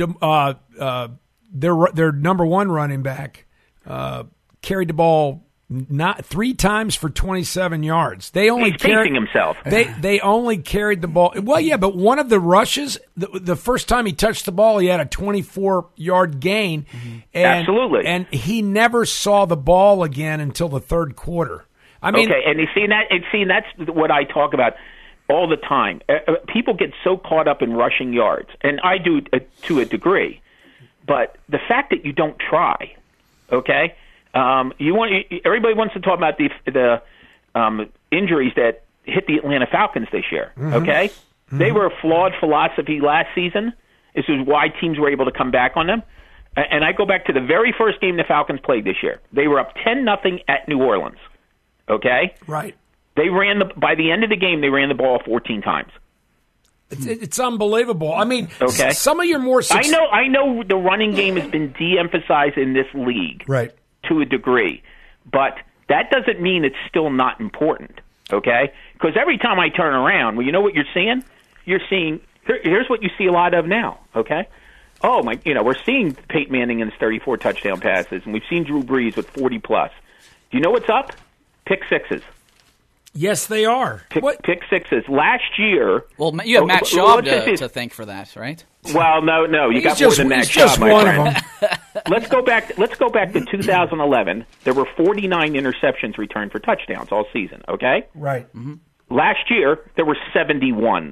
their number 1 running back carried the ball not 3 times for 27 yards. They only He's pacing himself. They only carried the ball. Well, yeah, but one of the rushes, the first time he touched the ball, he had a 24-yard gain. And, Absolutely. And he never saw the ball again until the third quarter. I mean, okay, and that's what I talk about all the time. People get so caught up in rushing yards, and I do to a degree. But the fact that you don't try, okay? Everybody wants to talk about the injuries that hit the Atlanta Falcons this year. Okay, they were a flawed philosophy last season. This is why teams were able to come back on them. And I go back to the very first game the Falcons played this year. They were up 10-0 at New Orleans. Okay, right. They by the end of the game, they ran the ball 14 times. It's unbelievable. I mean, okay. Some of your more I know the running game has been de-emphasized in this league. Right. To a degree, but that doesn't mean it's still not important, okay? Because every time I turn around, well, you know what you're seeing? You're seeing here's what you see a lot of now, okay? Oh my, we're seeing Peyton Manning in his 34 touchdown passes, and we've seen Drew Brees with 40 plus. Do you know what's up? Pick sixes. Yes, they are. Pick sixes. Last year, well, you have Matt Schaub to thank for that, right? Well, no, you got more than Matt Schaub, my friend. Let's go back to 2011. There were 49 interceptions returned for touchdowns all season. Okay, right. Last year there were 71.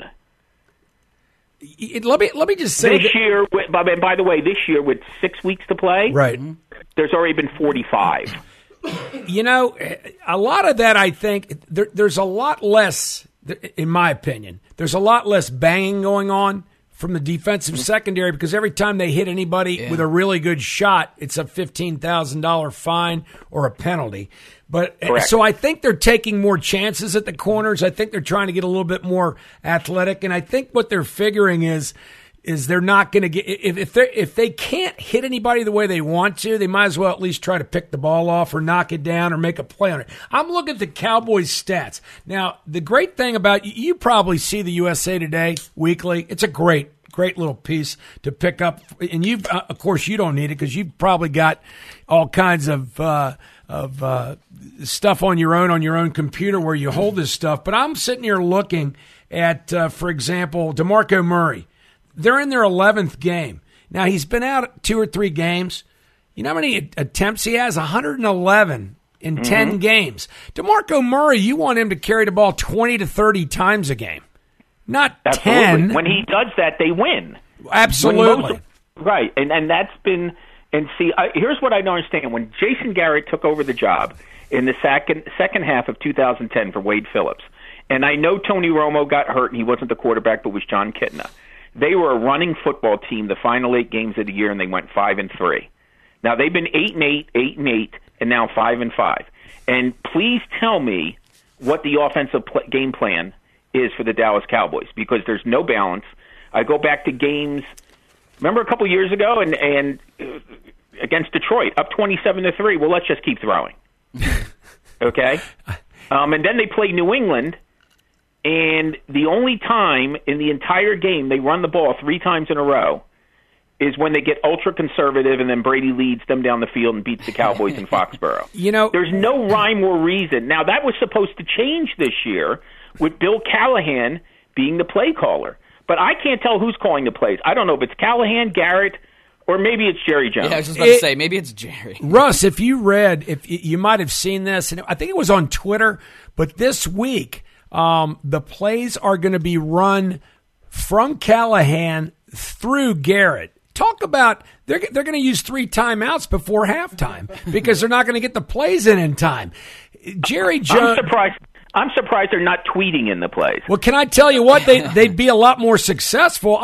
Let me just say this year. By the way, this year with 6 weeks to play, right? There's already been 45. A lot of that, I think, there's a lot less, in my opinion, there's a lot less banging going on from the defensive secondary because every time they hit anybody with a really good shot, it's a $15,000 fine or a penalty. But correct. So I think they're taking more chances at the corners. I think they're trying to get a little bit more athletic. And I think what they're figuring is is they're not going to get if they can't hit anybody the way they want to, they might as well at least try to pick the ball off or knock it down or make a play on it. I'm looking at the Cowboys stats. Now, the great thing about you probably see the USA Today weekly. It's a great little piece to pick up, and you've of course you don't need it because you've probably got all kinds of stuff on your own computer where you hold this stuff. But I'm sitting here looking at, for example, DeMarco Murray. They're in their 11th game. Now, he's been out 2 or 3 games. You know how many attempts he has? 111 in 10 games. DeMarco Murray, you want him to carry the ball 20 to 30 times a game, not Absolutely. 10. When he does that, they win. Absolutely. Right, and that's been – and see, here's what I don't understand. When Jason Garrett took over the job in the second half of 2010 for Wade Phillips, and I know Tony Romo got hurt and he wasn't the quarterback but was John Kitna. They were a running football team the final 8 games of the year, and they went 5-3. Now they've been 8-8, 8-8, and now 5-5. And please tell me what the offensive game plan is for the Dallas Cowboys, because there's no balance. I go back to games. Remember a couple years ago, and against Detroit, up 27-3. Well, let's just keep throwing. Okay, and then they play New England. And the only time in the entire game they run the ball 3 times in a row is when they get ultra-conservative and then Brady leads them down the field and beats the Cowboys in Foxborough. You know, there's no rhyme or reason. Now, that was supposed to change this year with Bill Callahan being the play caller. But I can't tell who's calling the plays. I don't know if it's Callahan, Garrett, or maybe it's Jerry Jones. Yeah, I was just about to say, maybe it's Jerry. Russ, if you might have seen this, and I think it was on Twitter, but this week – the plays are going to be run from Callahan through Garrett. Talk about they're going to use 3 timeouts before halftime because they're not going to get the plays in time. Jerry Jones. I'm surprised they're not tweeting in the plays. Well, can I tell you what? They'd be a lot more successful.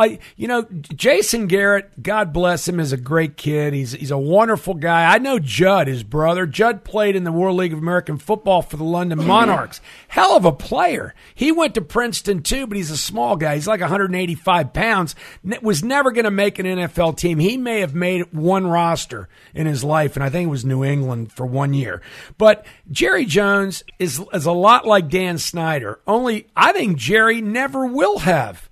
Jason Garrett, God bless him, is a great kid. He's a wonderful guy. I know Judd, his brother. Judd played in the World League of American Football for the London Monarchs. Hell of a player. He went to Princeton too, but he's a small guy. He's like 185 pounds. Was never going to make an NFL team. He may have made one roster in his life, and I think it was New England for 1 year. But Jerry Jones is a lot like Dan Snyder, only I think Jerry never will have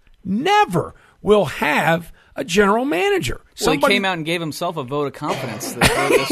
a general manager. Well, he came out and gave himself a vote of confidence this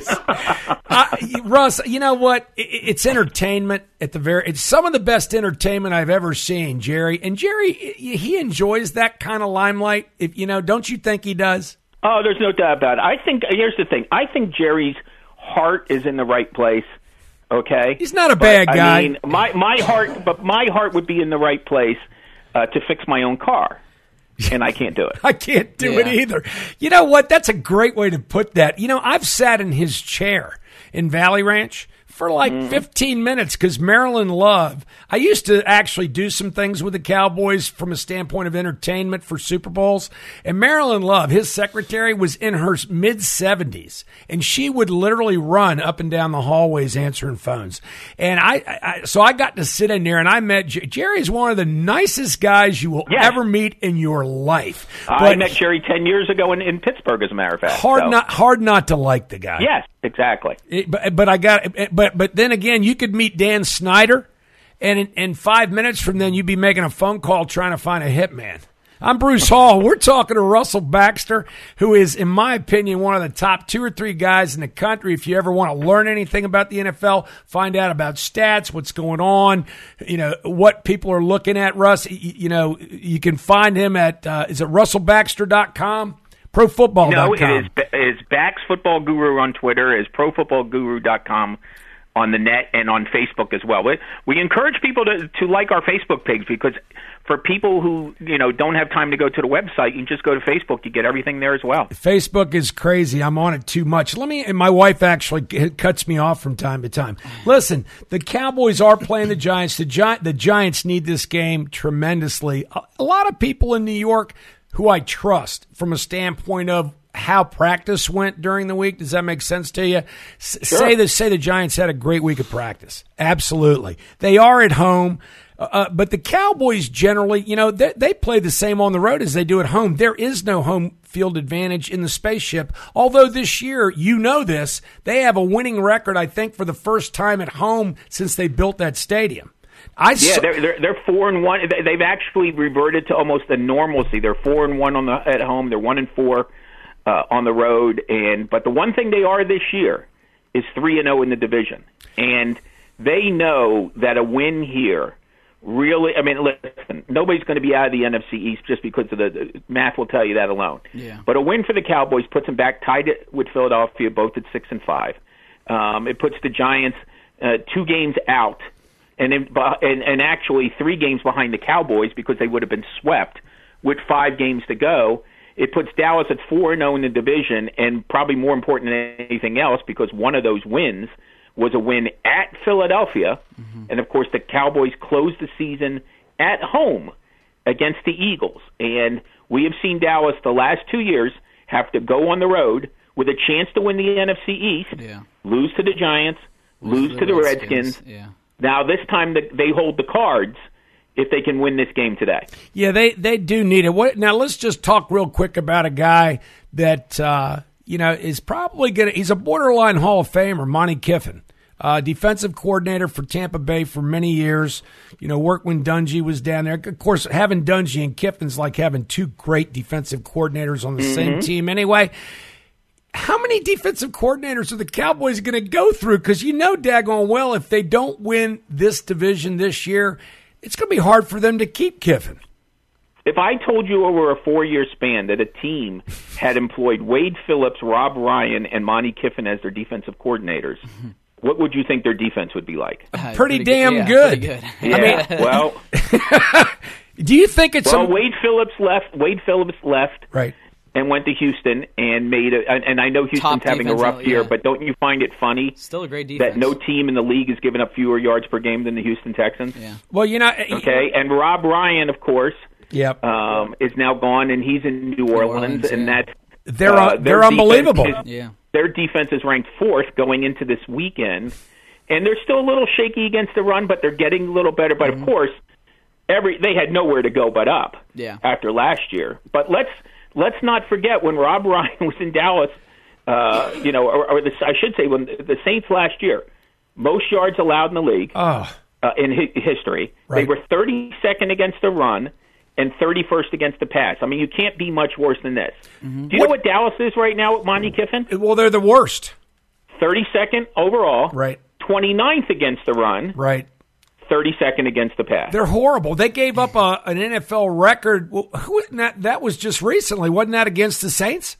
week. Russ, you know what? It's entertainment it's some of the best entertainment I've ever seen, Jerry. And Jerry, he enjoys that kind of limelight. Don't you think he does? Oh, there's no doubt about it. Here's the thing. I think Jerry's heart is in the right place. Okay, he's not a bad guy. I mean, my heart would be in the right place to fix my own car, and I can't do it. I can't do it either. You know what? That's a great way to put that. I've sat in his chair in Valley Ranch for like 15 minutes because Marilyn Love, I used to actually do some things with the Cowboys from a standpoint of entertainment for Super Bowls. And Marilyn Love, his secretary, was in her mid-70s. And she would literally run up and down the hallways answering phones. And so I got to sit in there and I met Jerry's one of the nicest guys you will ever meet in your life. I met Jerry 10 years ago in Pittsburgh, as a matter of fact. Hard not to like the guy. Yes, exactly. But then again, you could meet Dan Snyder, and in 5 minutes from then, you'd be making a phone call trying to find a hitman. I'm Bruce Hall. We're talking to Russell Baxter, who is, in my opinion, one of the top 2 or 3 guys in the country. If you ever want to learn anything about the NFL, find out about stats, what's going on, what people are looking at, Russ, you can find him at, is it russellbaxter.com? ProFootball.com. No, it is Bax Football Guru on Twitter, is ProFootballGuru.com on the net, and on Facebook as well. We encourage people to like our Facebook page, because for people who don't have time to go to the website, you can just go to Facebook. You get everything there as well. Facebook is crazy. I'm on it too much. And my wife actually cuts me off from time to time. Listen, the Cowboys are playing the Giants. The Giants need this game tremendously. A lot of people in New York who I trust from a standpoint of how practice went during the week. Does that make sense to you? Sure. Say the Giants had a great week of practice. Absolutely. They are at home. But the Cowboys generally, they play the same on the road as they do at home. There is no home field advantage in the spaceship. Although this year, this, they have a winning record, I think, for the first time at home since they built that stadium. They're 4-1. They've actually reverted to almost a normalcy. They're 4-1 at home. They're 1-4 on the road. But the one thing they are this year is 3-0 in the division, and they know that a win here really. I mean, listen, nobody's going to be out of the NFC East just because of the math will tell you that alone. Yeah. But a win for the Cowboys puts them back tied with Philadelphia, both at 6-5. It puts the Giants 2 games out. And actually 3 games behind the Cowboys because they would have been swept with 5 games to go. It puts Dallas at 4-0 in the division, and probably more important than anything else because one of those wins was a win at Philadelphia. Mm-hmm. And, of course, the Cowboys closed the season at home against the Eagles. And we have seen Dallas the last 2 years have to go on the road with a chance to win the NFC East, lose to the Giants, lose to the Redskins. Yeah. Now, this time they hold the cards if they can win this game today. Yeah, they do need it. Now, let's just talk real quick about a guy that, is probably going to – he's a borderline Hall of Famer, Monty Kiffin, defensive coordinator for Tampa Bay for many years. Worked when Dungy was down there. Of course, having Dungy and Kiffin's like having 2 great defensive coordinators on the same team anyway. How many defensive coordinators are the Cowboys going to go through? Because daggone well, if they don't win this division this year, it's going to be hard for them to keep Kiffin. If I told you over a 4-year span that a team had employed Wade Phillips, Rob Ryan, and Monty Kiffin as their defensive coordinators, what would you think their defense would be like? Pretty damn good. Pretty good. Yeah, well. Do you think it's Wade Phillips left. Right. And went to Houston and and I know Houston's having a rough year, but don't you find it funny? Still a great defense. That no team in the league has given up fewer yards per game than the Houston Texans. Yeah. Well, okay, and Rob Ryan, of course, is now gone, and he's in New Orleans, and that's they're unbelievable. Their defense is ranked 4th going into this weekend, and they're still a little shaky against the run, but they're getting a little better. But of course, they had nowhere to go but up after last year. But let's not forget when Rob Ryan was in Dallas, I should say when the Saints last year, most yards allowed in the league in history. Right. They were 32nd against the run and 31st against the pass. I mean, you can't be much worse than this. Mm-hmm. Do you know what Dallas is right now with Monty Kiffin? Well, they're the worst. 32nd overall. Right. 29th against the run. Right. 32nd against the pass. They're horrible. They gave up an NFL record. Well, that was just recently. Wasn't that against the Saints?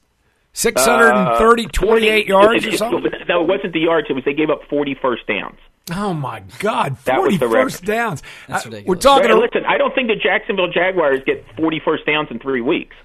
28 yards or something? No, it wasn't the yards. It was they gave up 40 first downs. Oh, my God. 40 first downs. That's ridiculous. We're talking listen, I don't think the Jacksonville Jaguars get 40 first downs in 3 weeks.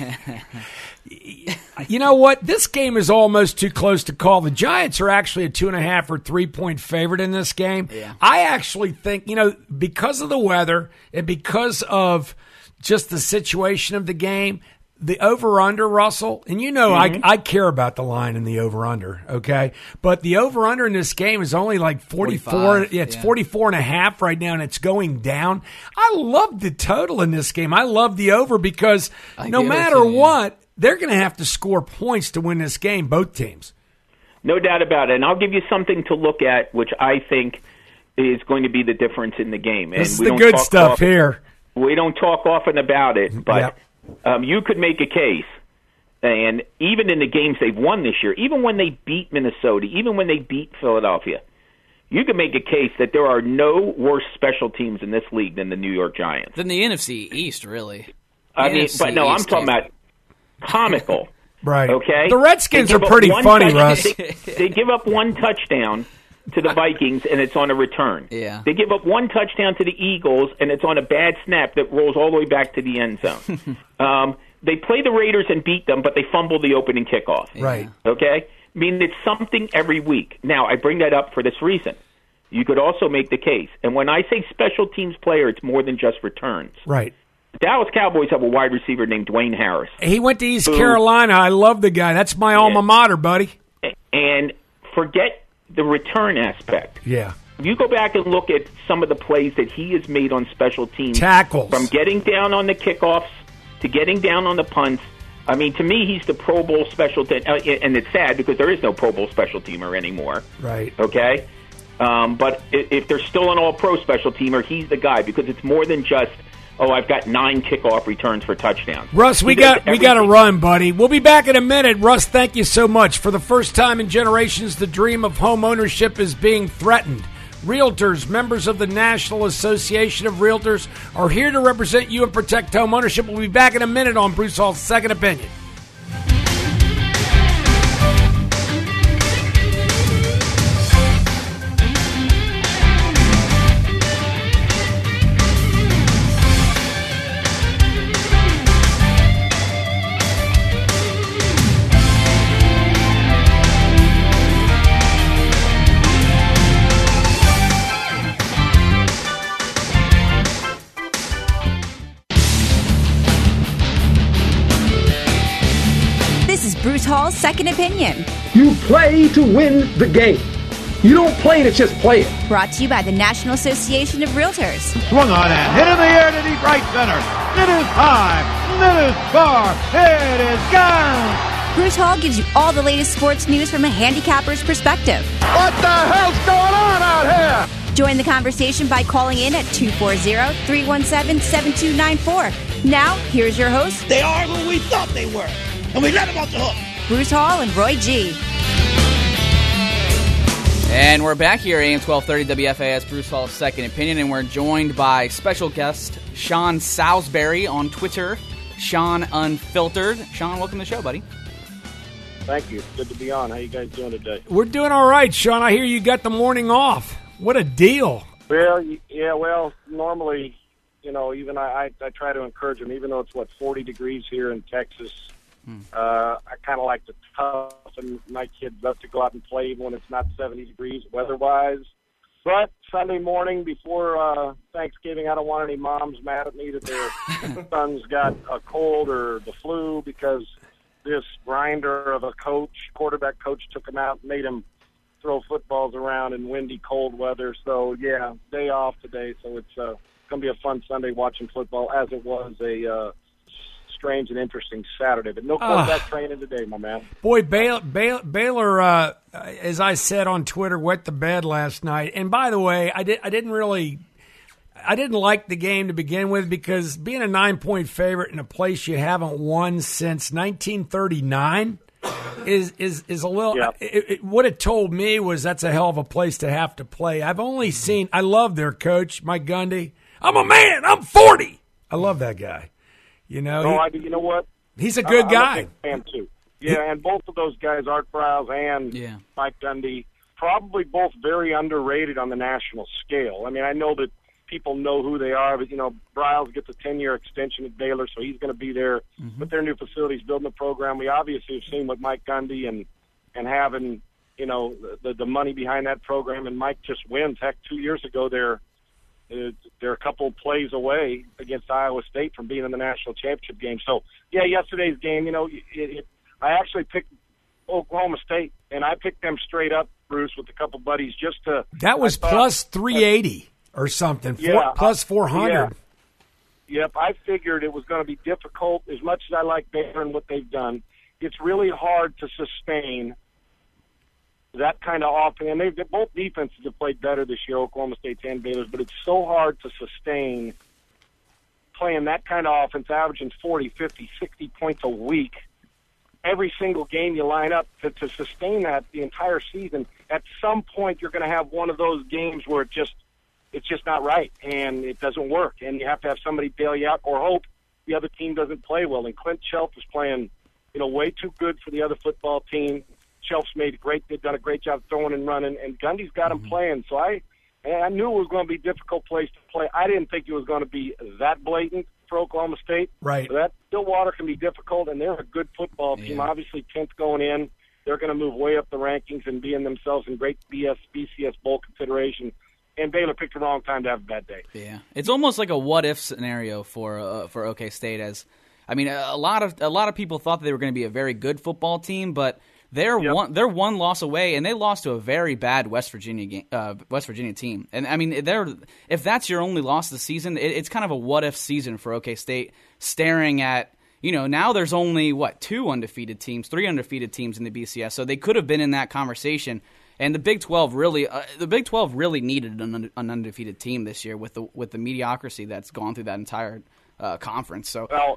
You know what? This game is almost too close to call. The Giants are actually a 2.5 or 3-point favorite in this game. Yeah. I actually think, because of the weather and because of just the situation of the game, the over-under, Russell, and I care about the line in the over-under, okay? But the over-under in this game is only like 44. 45, it's 44.5 right now, and it's going down. I love the total in this game. I love the over because no matter what, they're going to have to score points to win this game, both teams. No doubt about it. And I'll give you something to look at, which I think is going to be the difference in the game. And this is the good stuff here. We don't talk often about it, but you could make a case. And even in the games they've won this year, even when they beat Minnesota, even when they beat Philadelphia, you can make a case that there are no worse special teams in this league than the New York Giants. Than the NFC East, really. I'm talking about comical. Right. Okay. The Redskins are pretty funny, Russ. They give up 1 touchdown to the Vikings, and it's on a return. Yeah. They give up 1 touchdown to the Eagles, and it's on a bad snap that rolls all the way back to the end zone. They play the Raiders and beat them, but they fumble the opening kickoff. Right. Okay? I mean, it's something every week. Now, I bring that up for this reason. You could also make the case, and when I say special teams player, it's more than just returns. Right. The Dallas Cowboys have a wide receiver named Dwayne Harris. He went to East Carolina. I love the guy. That's my alma mater, buddy. And forget the return aspect. Yeah. If you go back and look at some of the plays that he has made on special teams, tackles, from getting down on the kickoffs to getting down on the punts, I mean, to me, he's the Pro Bowl special team, and it's sad because there is no Pro Bowl special teamer anymore. Right. Okay? But if there's still an all-pro special teamer, he's the guy because it's more than just, I've got 9 kickoff returns for touchdowns. Russ, we got to run, buddy. We'll be back in a minute. Russ, thank you so much. For the first time in generations, the dream of home ownership is being threatened. Realtors, members of the National Association of Realtors, are here to represent you and protect home ownership. We'll be back in a minute on Bruce Hall's Second Opinion. Bruce Hall's Second Opinion. You play to win the game. You don't play to just play it. Brought to you by the National Association of Realtors. Swung on and hit in the air to deep right center. It is high. It is far. It is gone. Bruce Hall gives you all the latest sports news from a handicapper's perspective. What the hell's going on out here? Join the conversation by calling in at 240-317-7294. Now, here's your host. They are who we thought they were, and we let them off the hook. Bruce Hall and Roy G. And we're back here, AM 1230 WFAS, Bruce Hall's Second Opinion, and we're joined by special guest Sean Salisbury on Twitter, Sean Unfiltered. Sean, welcome to the show, buddy. Thank you. Good to be on. How you guys doing today? We're doing all right, Sean. I hear you got the morning off. What a deal. Well, yeah, normally, even I try to encourage them, even though it's, 40 degrees here in Texas. I kind of like to toughen my kids up to go out and play even when it's not 70 degrees weather-wise. But Sunday morning before Thanksgiving, I don't want any moms mad at me that their son's got a cold or the flu because this grinder of a quarterback coach, took him out and made him throw footballs around in windy, cold weather. So, yeah, day off today. So it's going to be a fun Sunday watching football, as it was a strange and interesting Saturday. But no quarterback training today, my man. Boy, Baylor, as I said on Twitter, wet the bed last night. And by the way, I didn't like the game to begin with because being a 9-point favorite in a place you haven't won since 1939 is a little. Yeah. What it told me was that's a hell of a place to have to play. I love their coach, Mike Gundy. I'm a man. I'm 40. I love that guy. You know what? He's a good guy. I'm a big fan too. Yeah, and both of those guys, Art Briles and Mike Gundy, probably both very underrated on the national scale. I mean, I know that people know who they are, but, Briles gets a 10-year extension at Baylor, so he's going to be there with their new facilities, building the program. We obviously have seen with Mike Gundy and having, the money behind that program, and Mike just wins. Heck, 2 years ago, they're a couple plays away against Iowa State from being in the national championship game. So, yeah, yesterday's game, I actually picked Oklahoma State, and I picked them straight up, Bruce, with a couple buddies just to – That was plus 380 or something, plus 400. Yeah. Yep, I figured it was going to be difficult. As much as I like Baylor and what they've done, it's really hard to sustain that kind of offense. And both defenses have played better this year, Oklahoma State's and Baylor's, but it's so hard to sustain playing that kind of offense, averaging 40, 50, 60 points a week. Every single game you line up to sustain that the entire season. At some point, you're going to have one of those games where it's just not right, and it doesn't work, and you have to have somebody bail you out or hope the other team doesn't play well. And Clint Shelf is playing, way too good for the other football team. Shelf's they've done a great job throwing and running, and Gundy's got him playing. So I knew it was going to be a difficult place to play. I didn't think it was going to be that blatant for Oklahoma State. Right. But that Stillwater can be difficult, and they're a good football team. Obviously, 10th going in. They're going to move way up the rankings and be in themselves in great BCS bowl consideration. And Baylor picked the wrong time to have a bad day. Yeah, it's almost like a what-if scenario for OK State. A lot of people thought that they were going to be a very good football team, but They're one loss away, and they lost to a very bad West Virginia team. And I mean, if that's your only loss of the season, it's kind of a what-if season for OK State. Staring at, now there's only 3 undefeated teams in the BCS, so they could have been in that conversation. And the Big 12 really needed an undefeated team this year with the mediocrity that's gone through that entire conference. So. Well,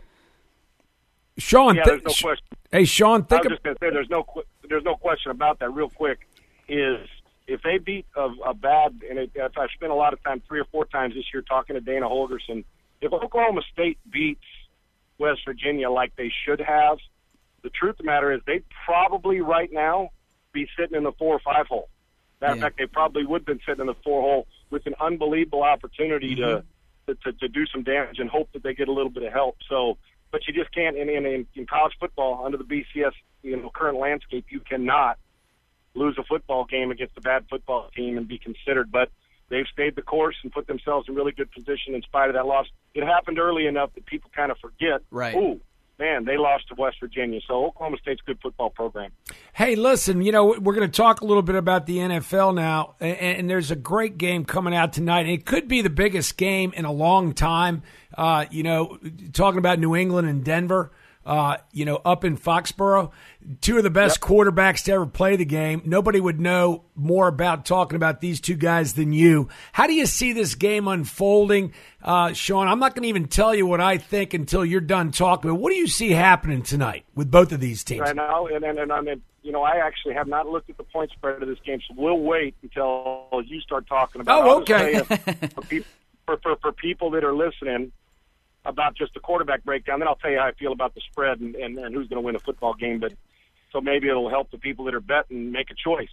Sean, there's no question. Hey, Sean, I was just going to say there's no question about that. Real quick, is if they beat a bad, and if I spent a lot of time 3 or 4 times this year talking to Dana Holgorsen, if Oklahoma State beats West Virginia like they should have, the truth of the matter is they'd probably right now be sitting in the 4 or 5 hole. Matter of fact, they probably would have been sitting in the 4 hole with an unbelievable opportunity to do some damage and hope that they get a little bit of help. So. But you just can't in college football under the BCS current landscape. You cannot lose a football game against a bad football team and be considered. But they've stayed the course and put themselves in really good position in spite of that loss. It happened early enough that people kind of forget. Right. Ooh, man, they lost to West Virginia. So Oklahoma State's a good football program. Hey, listen, we're going to talk a little bit about the NFL now, and there's a great game coming out tonight. It could be the biggest game in a long time. Talking about New England and Denver, up in Foxborough, 2 of the best quarterbacks to ever play the game. Nobody would know more about talking about these 2 guys than you. How do you see this game unfolding, Sean? I'm not going to even tell you what I think until you're done talking. But what do you see happening tonight with both of these teams? Right now, and I mean, I actually have not looked at the point spread of this game, so we'll wait until you start talking about it. Oh, okay. For people that are listening about just the quarterback breakdown, then I'll tell you how I feel about the spread and who's going to win a football game. But so maybe it'll help the people that are betting make a choice.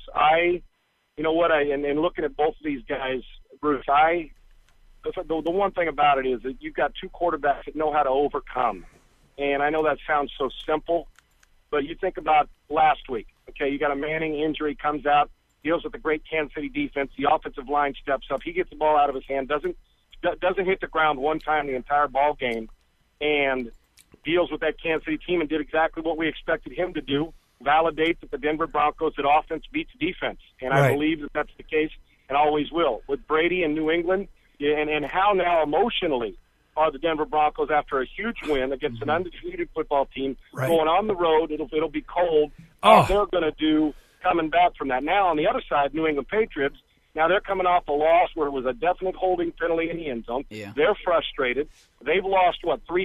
And looking at both of these guys, Bruce, the one thing about it is that you've got 2 quarterbacks that know how to overcome. And I know that sounds so simple, but you think about last week. Okay, you got a Manning injury, comes out, deals with the great Kansas City defense. The offensive line steps up. He gets the ball out of his hand, doesn't hit the ground one time the entire ball game, and deals with that Kansas City team and did exactly what we expected him to do, validate that the Denver Broncos, that offense beats defense. And I believe that that's the case and always will. With Brady and New England, and how now emotionally are the Denver Broncos after a huge win against an undefeated football team going on the road. It'll be cold. What they're going to do coming back from that. Now, on the other side, New England Patriots, now they're coming off a loss where it was a definite holding penalty in the end zone. Yeah. They're frustrated. They've lost,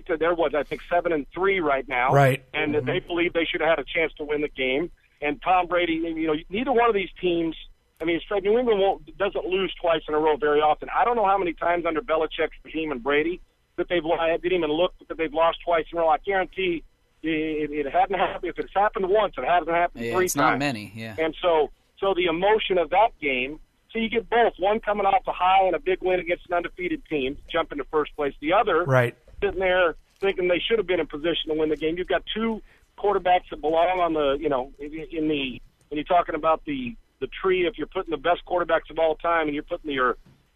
7-3 right now. Right. And they believe they should have had a chance to win the game. And Tom Brady, neither one of these teams, New England doesn't lose twice in a row very often. I don't know how many times under Belichick's team and Brady that they've lost twice in a row. I guarantee it hadn't happened. If it's happened once, it hasn't happened 3 times. It's not many, yeah. And so the emotion of that game, so you get both, one coming off a high and a big win against an undefeated team, jump into first place. The other sitting there thinking they should have been in position to win the game. You've got 2 quarterbacks that belong on the, when you're talking about the tree, if you're putting the best quarterbacks of all time and you're putting your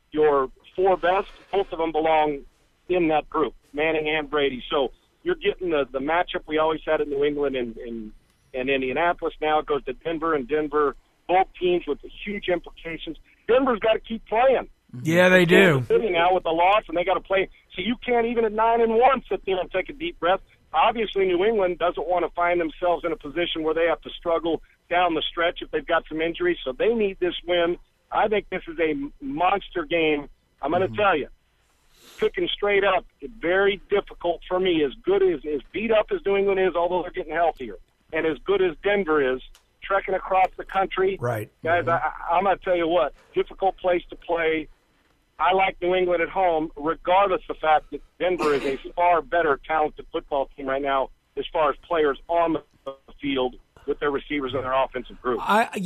4 best, both of them belong in that group, Manning and Brady. So you're getting the matchup we always had in New England and Indianapolis. Now it goes to Denver, and Denver, both teams with huge implications. Denver's got to keep playing. Yeah, they do. Sitting now with the loss, and they got to play. So you can't even at 9-1 sit there and take a deep breath. Obviously, New England doesn't want to find themselves in a position where they have to struggle down the stretch if they've got some injuries. So they need this win. I think this is a monster game. I'm going to tell you, picking straight up, it's very difficult for me. As good as beat up as New England is, although they're getting healthier, and as good as Denver is, trekking across the country. Right. Guys, I'm going to tell you what, difficult place to play. I like New England at home, regardless of the fact that Denver is a far better talented football team right now as far as players on the field with their receivers and their offensive group.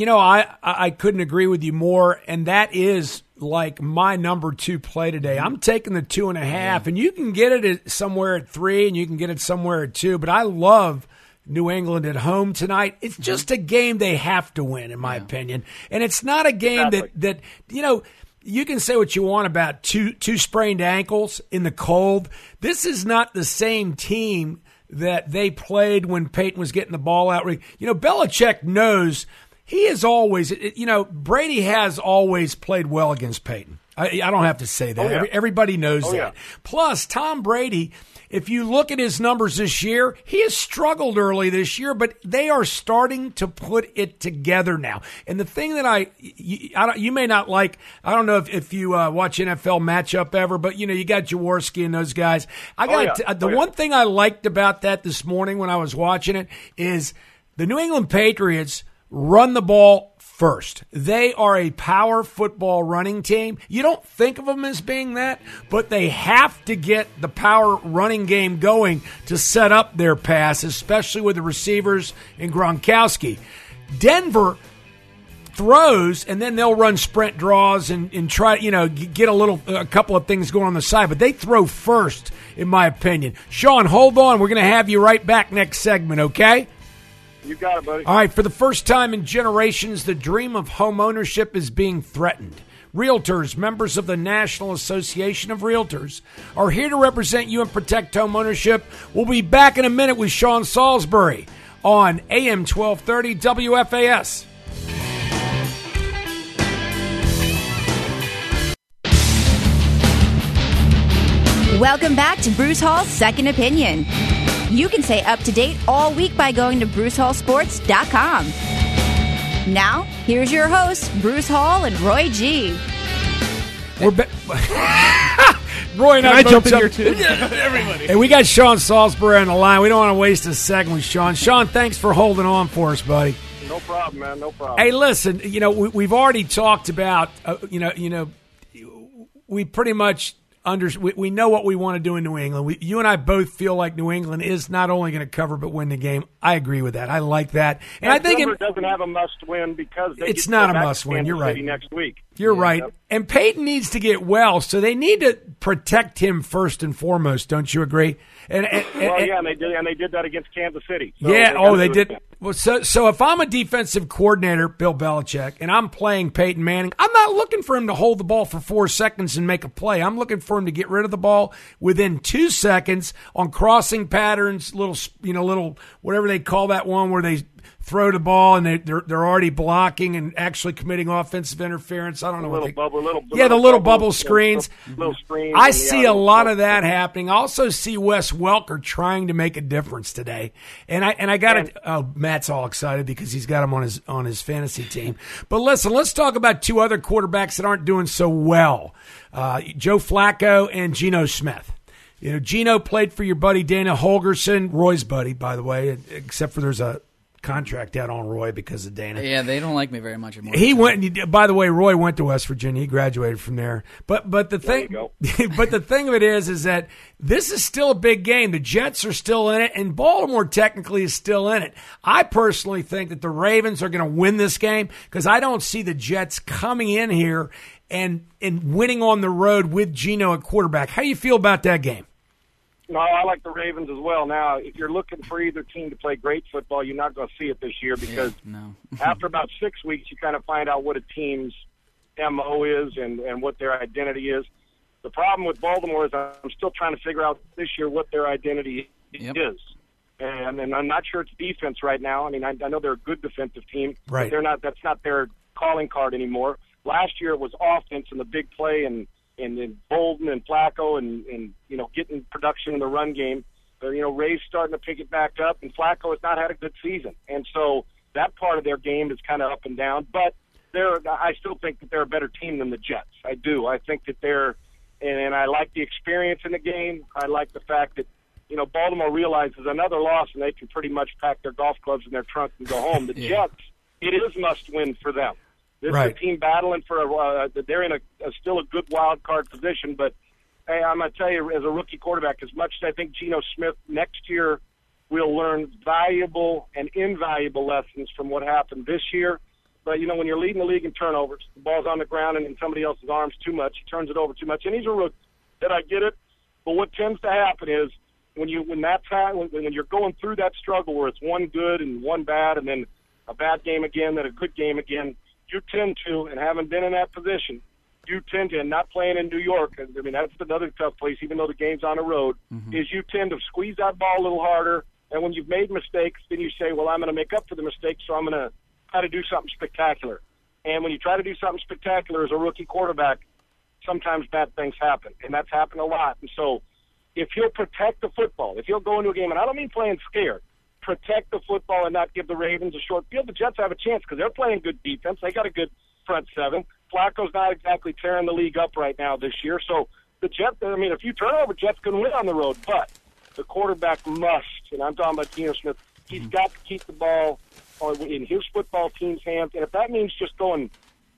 I couldn't agree with you more, and that is like my number 2 play today. I'm taking the 2.5, and you can get it somewhere at 3, and you can get it somewhere at 2, but I love New England at home tonight. It's just a game they have to win, in my opinion. And it's not a game that you can say what you want about two sprained ankles in the cold. This is not the same team that they played when Peyton was getting the ball out. You know, Belichick knows he is always, Brady has always played well against Peyton. I don't have to say that. Oh, yeah. Everybody knows that. Yeah. Plus, Tom Brady, if you look at his numbers this year, he has struggled early this year, but they are starting to put it together now. And the thing that you may not like, I don't know if you watch NFL matchup ever, but, you got Jaworski and those guys. One thing I liked about that this morning when I was watching it is the New England Patriots run the ball first. They are a power football running team. You don't think of them as being that, but they have to get the power running game going to set up their pass, especially with the receivers and Gronkowski. Denver throws, and then they'll run sprint draws and try, get a couple of things going on the side, but they throw first, in my opinion. Sean, hold on. We're going to have you right back next segment, okay? You got it, buddy. All right, for the first time in generations, the dream of home ownership is being threatened. Realtors, members of the National Association of Realtors, are here to represent you and protect home ownership. We'll be back in a minute with Sean Salisbury on AM 1230 WFAS. Welcome back to Bruce Hall's Second Opinion. You can stay up to date all week by going to BruceHallSports.com. Now, here's your hosts, Bruce Hall and Roy G. We're Roy and I jump in here too? Everybody. Hey, we got Sean Salisbury on the line. We don't want to waste a second with Sean. Sean, thanks for holding on for us, buddy. No problem, man. No problem. Hey, listen, we've already talked about, we pretty much we know what we want to do in New England. You and I both feel like New England is not only going to cover but win the game. I agree with that. I like that, and I think Denver doesn't have a must-win because it's not a must-win. You're right. Next week. You're right. And Peyton needs to get well, so they need to protect him first and foremost. Don't you agree? And they did that against Kansas City. So they did. Well, so if I'm a defensive coordinator, Bill Belichick, and I'm playing Peyton Manning, I'm not looking for him to hold the ball for 4 seconds and make a play. I'm looking for him to get rid of the ball within 2 seconds on crossing patterns, little whatever they call that one where they throw the ball and they're already blocking and actually committing offensive interference. I don't know the little bubble screens. Little screens. I see a lot of that happening. I also see Wes Welker trying to make a difference today, and I got it. Oh, Matt's all excited because he's got him on his fantasy team. But listen, let's talk about two other quarterbacks that aren't doing so well: Joe Flacco and Geno Smith. Geno played for your buddy Dana Holgorsen, Roy's buddy, by the way, except for there's a contract out on Roy because of Dana. Yeah, they don't like me very much anymore. He went. By the way, Roy went to West Virginia. He graduated from there. But the thing, but the thing of it is that this is still a big game. The Jets are still in it, and Baltimore technically is still in it. I personally think that the Ravens are going to win this game because I don't see the Jets coming in here and winning on the road with Geno at quarterback. How do you feel about that game? No, I like the Ravens as well. Now, if you're looking for either team to play great football, you're not going to see it this year because after about 6 weeks, you kind of find out what a team's MO is and what their identity is. The problem with Baltimore is I'm still trying to figure out this year what their identity is. And I'm not sure it's defense right now. I mean, I know they're a good defensive team, right? But that's not their calling card anymore. Last year it was offense and the big play and Bolden and Flacco and getting production in the run game. But, Ray's starting to pick it back up, and Flacco has not had a good season. And so that part of their game is kind of up and down. But I still think that they're a better team than the Jets. I do. I think that and I like the experience in the game. I like the fact that, Baltimore realizes another loss and they can pretty much pack their golf clubs in their trunk and go home. The Jets, it is must-win for them. This is a team battling for they're in still a good wild card position, but hey, I'm going to tell you, as a rookie quarterback, as much as I think Geno Smith next year will learn valuable and invaluable lessons from what happened this year, but when you're leading the league in turnovers, the ball's on the ground and in somebody else's arms too much, he turns it over too much, and he's a rookie. Did I get it? But what tends to happen is when you're going through that struggle where it's one good and one bad, and then a bad game again, then a good game again. You tend to, and having been in that position, you tend to, and not playing in New York, I mean, that's another tough place, even though the game's on the road, is you tend to squeeze that ball a little harder, and when you've made mistakes, then you say, well, I'm going to make up for the mistakes, so I'm going to try to do something spectacular. And when you try to do something spectacular as a rookie quarterback, sometimes bad things happen, and that's happened a lot. And so if he'll protect the football, if he'll go into a game, and I don't mean playing scared, protect the football and not give the Ravens a short field, the Jets have a chance because they're playing good defense. They got a good front seven. Flacco's not exactly tearing the league up right now this year. So the Jets, I mean, if you turn over, Jets can win on the road, but the quarterback must, and I'm talking about Geno Smith, he's got to keep the ball in his football team's hands. And if that means just going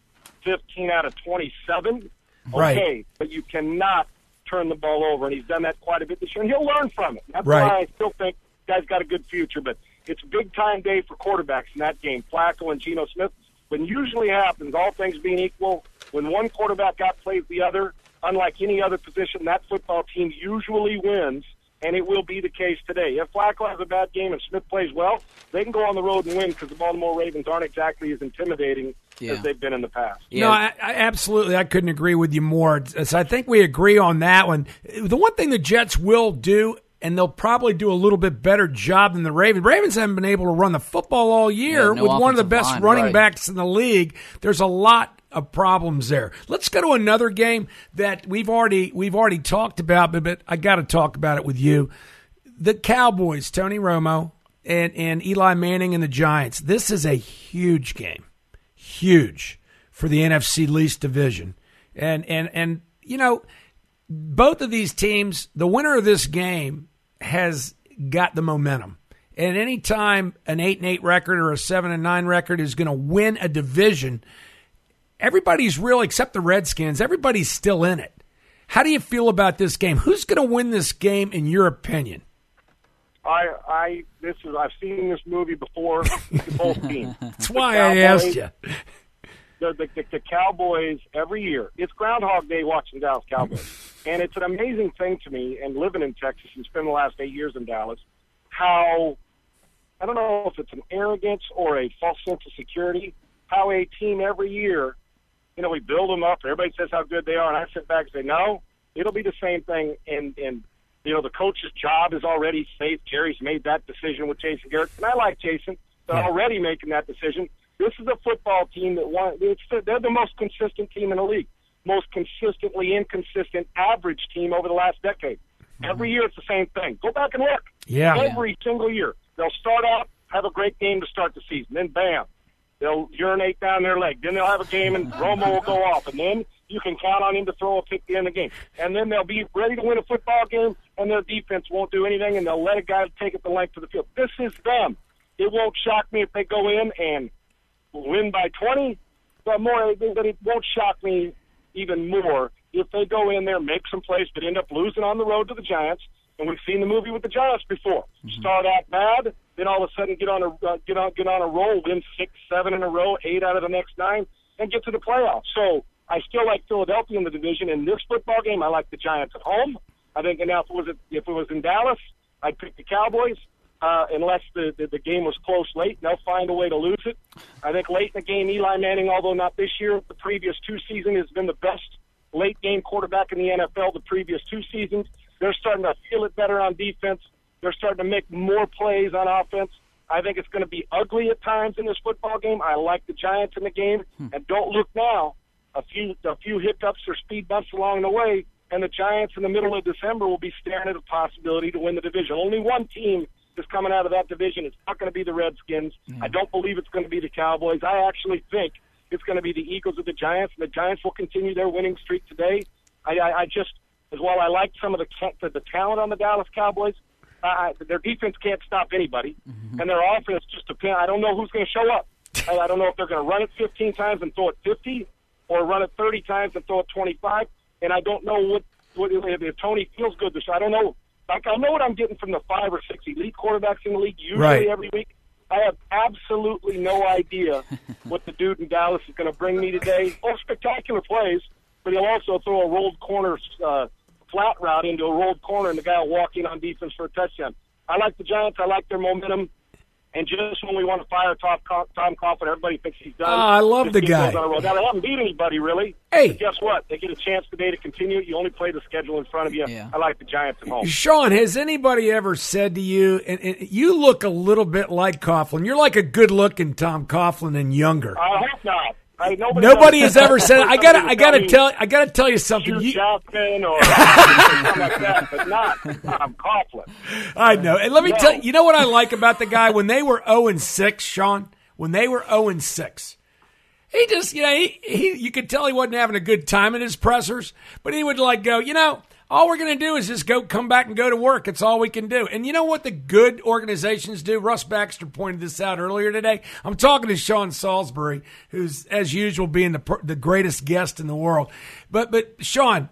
15 out of 27, right. Okay, but you cannot turn the ball over, and he's done that quite a bit this year, and he'll learn from it. That's right. why I still think the guy's got a good future, but it's a big-time day for quarterbacks in that game, Flacco and Geno Smith. When usually happens, all things being equal, when one quarterback outplays the other, unlike any other position, that football team usually wins, and it will be the case today. If Flacco has a bad game and Smith plays well, they can go on the road and win because the Baltimore Ravens aren't exactly as intimidating as they've been in the past. Yeah. No, I absolutely. I couldn't agree with you more. So I think we agree on that one. The one thing the Jets will do, and they'll probably do a little bit better job than the Ravens. Ravens haven't been able to run the football all year with one of the best running backs in the league. There's a lot of problems there. Let's go to another game that we've already talked about, but I got to talk about it with you. The Cowboys, Tony Romo and Eli Manning and the Giants. This is a huge game, huge for the NFC least division, and you know, both of these teams, the winner of this game has got the momentum. And any time an 8-8 record or a 7-9 record is going to win a division, everybody's real, except the Redskins, everybody's still in it. How do you feel about this game? Who's going to win this game, in your opinion? I've seen this movie before. Both teams. That's why I asked you. The Cowboys, every year, it's Groundhog Day watching Dallas Cowboys. And it's an amazing thing to me, and living in Texas and spending the last 8 years in Dallas, how, I don't know if it's an arrogance or a false sense of security, how a team every year, you know, we build them up, everybody says how good they are, and I sit back and say, no, it'll be the same thing. And you know, the coach's job is already safe. Jerry's made that decision with Jason Garrett, and I like Jason. They're already making that decision. This is a football team they're the most consistent team in the league, most consistently inconsistent average team over the last decade. Every year it's the same thing. Go back and look. Every single year. They'll start out, have a great game to start the season. Then, bam, they'll urinate down their leg. Then they'll have a game and Romo will go off. And then you can count on him to throw a pick at the end of the game. And then they'll be ready to win a football game, and their defense won't do anything, and they'll let a guy take it the length of the field. This is them. It won't shock me if they go in and win by 20, but it won't shock me even more if they go in there, make some plays, but end up losing on the road to the Giants. And we've seen the movie with the Giants before. Start out bad, then all of a sudden get on a roll, win 6, 7 in a row, 8 out of the next 9, and get to the playoffs. So I still like Philadelphia in the division. In this football game, I like the Giants at home. I think now if it was in Dallas, I'd pick the Cowboys. Unless the game was close late, they'll find a way to lose it. I think late in the game, Eli Manning, although not this year, the previous 2 seasons has been the best late-game quarterback in the NFL the previous 2 seasons. They're starting to feel it better on defense. They're starting to make more plays on offense. I think it's going to be ugly at times in this football game. I like the Giants in the game. And don't look now, a few hiccups or speed bumps along the way, and the Giants in the middle of December will be staring at a possibility to win the division. Only one team is coming out of that division. It's not going to be the Redskins. I don't believe it's going to be the Cowboys. I actually think it's going to be the Eagles or the Giants, and the Giants will continue their winning streak today. I just, as well, I like some of the talent on the Dallas Cowboys. Their defense can't stop anybody, and their offense just depends. I don't know who's going to show up. I don't know if they're going to run it 15 times and throw it 50, or run it 30 times and throw it 25. And I don't know what if Tony feels good this year. I don't know. Like, I know what I'm getting from the 5 or 6 elite quarterbacks in the league usually every week. I have absolutely no idea what the dude in Dallas is going to bring me today. Oh, spectacular plays, but he'll also throw a rolled corner flat route into a rolled corner, and the guy will walk in on defense for a touchdown. I like the Giants. I like their momentum. And just when we want to fire Tom Coughlin, everybody thinks he's done. I love the guy. Now, they haven't beat anybody, really. Hey. But guess what? They get a chance today to continue. You only play the schedule in front of you. Yeah. I like the Giants at home. Sean, has anybody ever said to you, and you look a little bit like Coughlin. You're like a good-looking Tom Coughlin and younger. I hope not. Nobody has ever said. I gotta tell you something. Hugh Jackman or something like that, but not Tom Coughlin. I know. And let me tell you. You know what I like about the guy when they were 0-6, Sean. When they were 0-6, he just you could tell he wasn't having a good time in his pressers. But he would go. All we're going to do is just come back and go to work. It's all we can do. And you know what the good organizations do? Russ Baxter pointed this out earlier today. I'm talking to Sean Salisbury, who's, as usual, being the greatest guest in the world. But Sean,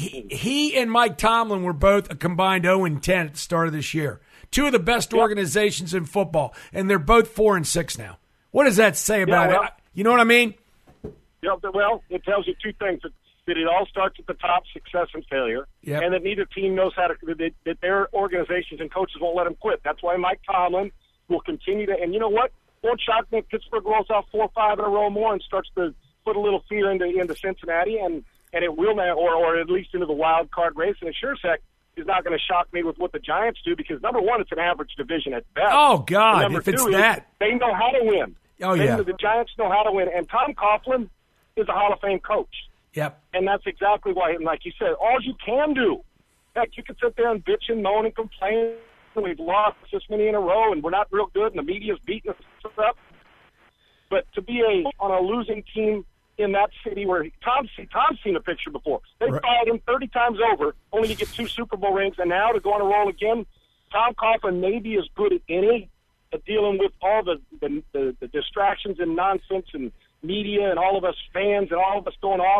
he and Mike Tomlin were both a combined 0-10 at the start of this year. Two of the best organizations in football, and they're both 4-6 now. What does that say about it? You know what I mean? Yeah, well, it tells you two things. That it all starts at the top, success and failure, and that neither team knows how to – that their organizations and coaches won't let them quit. That's why Mike Tomlin will continue to – and you know what? Won't shock me if Pittsburgh rolls off 4 or 5 in a row more and starts to put a little fear into Cincinnati, and it will now – or at least into the wild card race. And it sure as heck is not going to shock me with what the Giants do because, number one, it's an average division at best. Oh, God, if it's that. They know how to win. Oh, yeah. The Giants know how to win. And Tom Coughlin is a Hall of Fame coach. Yep. And that's exactly why, and like you said, all you can do. Heck, you can sit there and bitch and moan and complain. We've lost this many in a row, and we're not real good, and the media's beating us up. But to be on a losing team in that city where Tom's seen a picture before. They fired him 30 times over, only to get 2 Super Bowl rings, and now to go on a roll again. Tom Coughlin may be as good as any at dealing with all the distractions and nonsense and media and all of us fans and all of us going off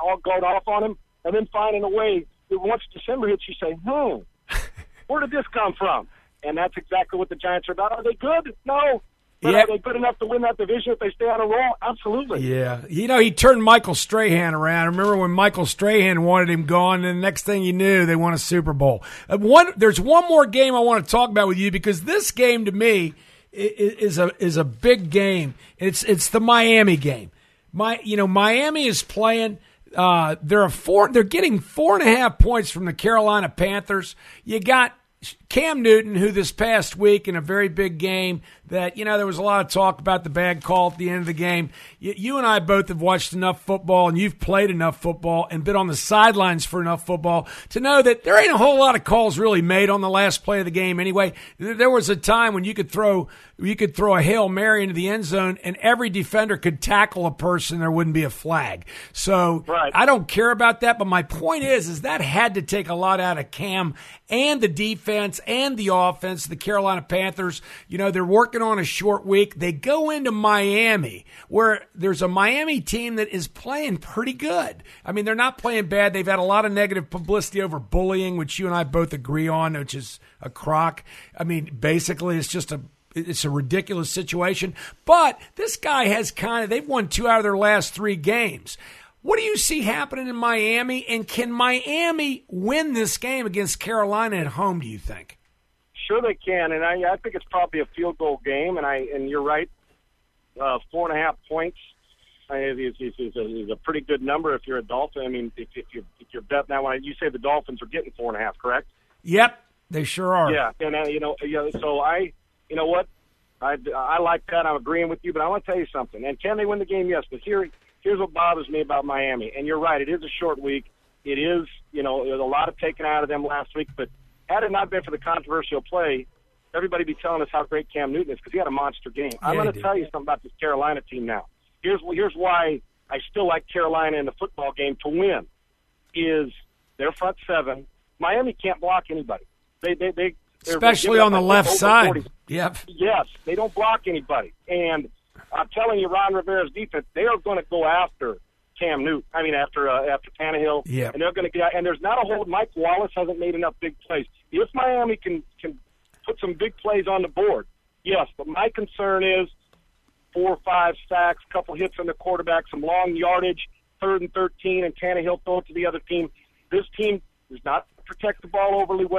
on him, and then finding a way that once December hits, you say, where did this come from? And that's exactly what the Giants are about. Are they good? No. But are they good enough to win that division if they stay on a roll? Absolutely. Yeah. He turned Michael Strahan around. I remember when Michael Strahan wanted him gone, and the next thing you knew, they won a Super Bowl. There's one more game I want to talk about with you because this game to me is a big game. It's the Miami game. Miami is playing. They're getting 4.5 points from the Carolina Panthers. You got Cam Newton, who this past week in a very big game that, there was a lot of talk about the bad call at the end of the game. You and I both have watched enough football, and you've played enough football and been on the sidelines for enough football to know that there ain't a whole lot of calls really made on the last play of the game anyway. There was a time when you could throw a Hail Mary into the end zone and every defender could tackle a person, there wouldn't be a flag. So I don't care about that, but my point is that had to take a lot out of Cam and the defense and the offense, the Carolina Panthers. They're working on a short week. They go into Miami, where there's a Miami team that is playing pretty good. I mean, they're not playing bad. They've had a lot of negative publicity over bullying, which you and I both agree on, which is a crock. I mean, basically, it's a ridiculous situation. But this guy has they've won 2 out of their last 3 games. What do you see happening in Miami, and can Miami win this game against Carolina at home, do you think? Sure they can, and I think it's probably a field goal game, and you're right, 4.5 points is a pretty good number if you're a Dolphin. I mean, if you're betting that one, you say the Dolphins are getting 4.5, correct? Yep, they sure are. Yeah, and so you know what, I like that. I'm agreeing with you, but I want to tell you something. And can they win the game? Yes, but here's what bothers me about Miami. And you're right, it is a short week. It is, there's a lot of taken out of them last week, but had it not been for the controversial play, everybody be telling us how great Cam Newton is because he had a monster game. I'm going to tell you something about this Carolina team now. Here's why I still like Carolina in the football game to win is their front seven. Miami can't block anybody. They especially on the left side. Yep. Yes, they don't block anybody. And I'm telling you, Ron Rivera's defense, they are going to go after Cam Newton. I mean, after Tannehill. Yeah. And they're going to get. And there's not a whole. Mike Wallace hasn't made enough big plays. If Miami can put some big plays on the board, yes. But my concern is 4 or 5 sacks, couple hits on the quarterback, some long yardage, 3rd and 13, and Tannehill throw it to the other team. This team does not protect the ball overly well.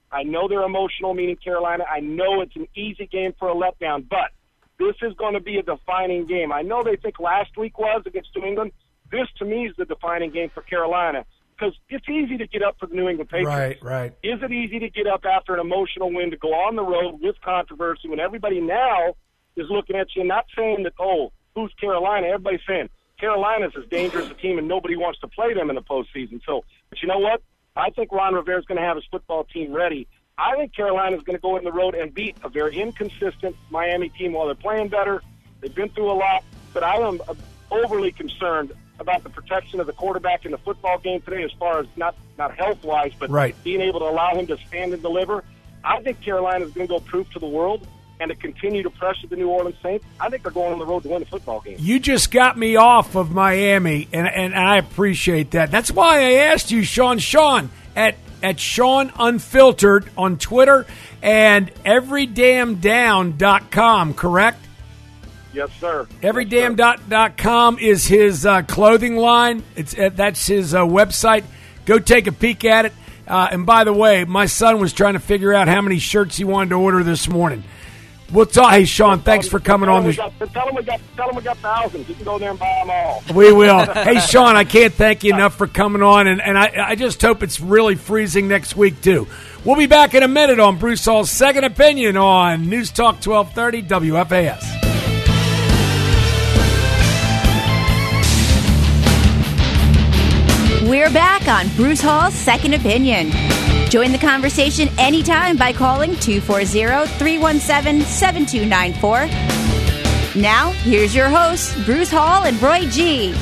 I know they're emotional, meaning Carolina. I know it's an easy game for a letdown, but this is going to be a defining game. I know they think last week was against New England. This, to me, is the defining game for Carolina because it's easy to get up for the New England Patriots. Right. Is it easy to get up after an emotional win to go on the road with controversy when everybody now is looking at you and not saying that, oh, who's Carolina? Everybody's saying Carolina's as dangerous a team and nobody wants to play them in the postseason. So, but you know what? I think Ron Rivera's going to have his football team ready. I think Carolina's going to go in the road and beat a very inconsistent Miami team while they're playing better. They've been through a lot, but I am overly concerned about the protection of the quarterback in the football game today as far as not health-wise, but being able to allow him to stand and deliver. I think Carolina's going to go prove to the world and to continue to pressure the New Orleans Saints. I think they're going on the road to win the football game. You just got me off of Miami, and I appreciate that. That's why I asked you, Sean, at Sean Unfiltered on Twitter and everydamndown.com, correct? Yes, sir. Everydamn.com is his clothing line. That's his website. Go take a peek at it. And by the way, my son was trying to figure out how many shirts he wanted to order this morning. We'll talk. Hey, Sean, thanks for coming on the show. Tell him we got thousands. You can go there and buy them all. We will. Hey, Sean, I can't thank you enough for coming on, and I just hope it's really freezing next week, too. We'll be back in a minute on Bruce Hall's Second Opinion on News Talk 1230 WFAS. We're back on Bruce Hall's Second Opinion. Join the conversation anytime by calling 240-317-7294. Now, here's your hosts, Bruce Hall and Roy G.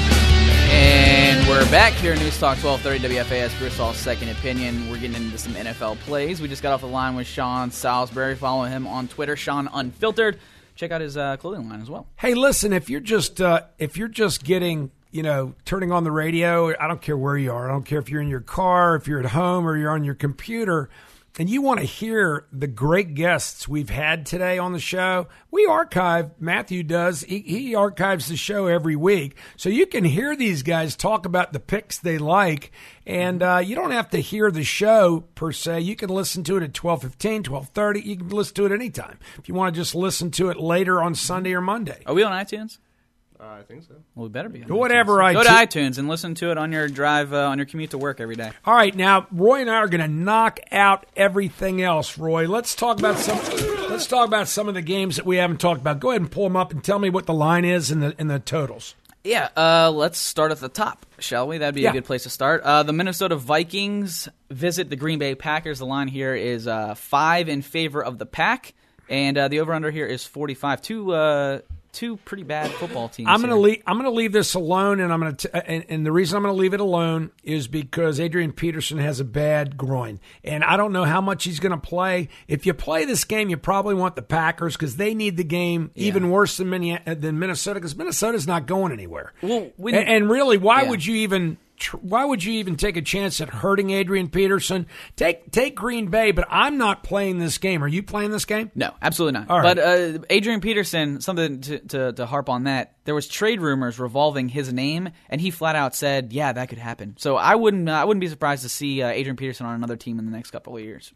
And we're back here in News Talk 1230 WFAS, Bruce Hall's Second Opinion. We're getting into some NFL plays. We just got off the line with Sean Salisbury. Follow him on Twitter, Sean Unfiltered. Check out his clothing line as well. Hey, listen, if you're just getting, turning on the radio, I don't care where you are. I don't care if you're in your car, if you're at home, or you're on your computer, and you want to hear the great guests we've had today on the show, we archive, Matthew does, he archives the show every week, so you can hear these guys talk about the picks they like, and you don't have to hear the show, per se. You can listen to it at 12:15, 12:30. You can listen to it anytime. If you want to just listen to it later on Sunday or Monday. Are we on iTunes? I think so. Well, we better be. Whatever. Go to iTunes and listen to it on your drive, on your commute to work every day. All right, now Roy and I are going to knock out everything else. Roy, let's talk about some of the games that we haven't talked about. Go ahead and pull them up and tell me what the line is and the totals. Yeah, let's start at the top, shall we? That'd be a good place to start. The Minnesota Vikings visit the Green Bay Packers. The line here is 5 in favor of the Pack, and the over/under here is 45. Two pretty bad football teams. I'm going to leave this alone, and and the reason I'm going to leave it alone is because Adrian Peterson has a bad groin, and I don't know how much he's going to play. If you play this game, you probably want the Packers because they need the game even worse than Minnesota because Minnesota's not going anywhere. Well, and really, why would you even take a chance at hurting Adrian Peterson? Take Green Bay, but I'm not playing this game. Are you playing this game? No, absolutely not. All right. But Adrian Peterson, something to harp on that, there was trade rumors revolving his name, and he flat out said, yeah, that could happen. So I wouldn't be surprised to see Adrian Peterson on another team in the next couple of years.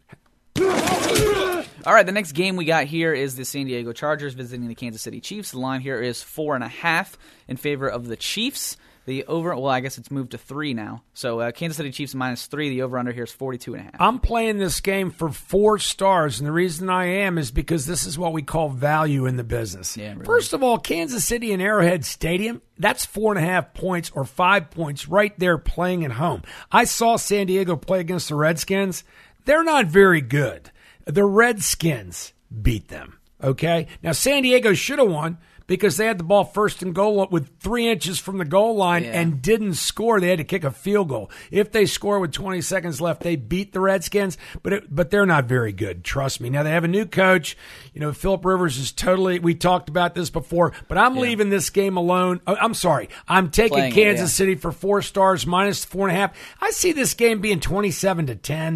All right, the next game we got here is the San Diego Chargers visiting the Kansas City Chiefs. The line here is 4.5 in favor of the Chiefs. The over, well, I guess it's moved to 3 now. So Kansas City Chiefs -3. The over/under here is 42.5. I'm playing this game for 4 stars, and the reason I am is because this is what we call value in the business. Yeah, really. First of all, Kansas City and Arrowhead Stadium, that's 4.5 points or 5 points right there playing at home. I saw San Diego play against the Redskins. They're not very good. The Redskins beat them, okay? Now, San Diego should have won because they had the ball first and goal with 3 inches from the goal line and didn't score. They had to kick a field goal. If they score with 20 seconds left, they beat the Redskins, but they're not very good, trust me. Now, they have a new coach. Phillip Rivers is totally – we talked about this before, but I'm leaving this game alone. I'm sorry. I'm taking Kansas City for 4 stars -4.5. I see this game being 27-10,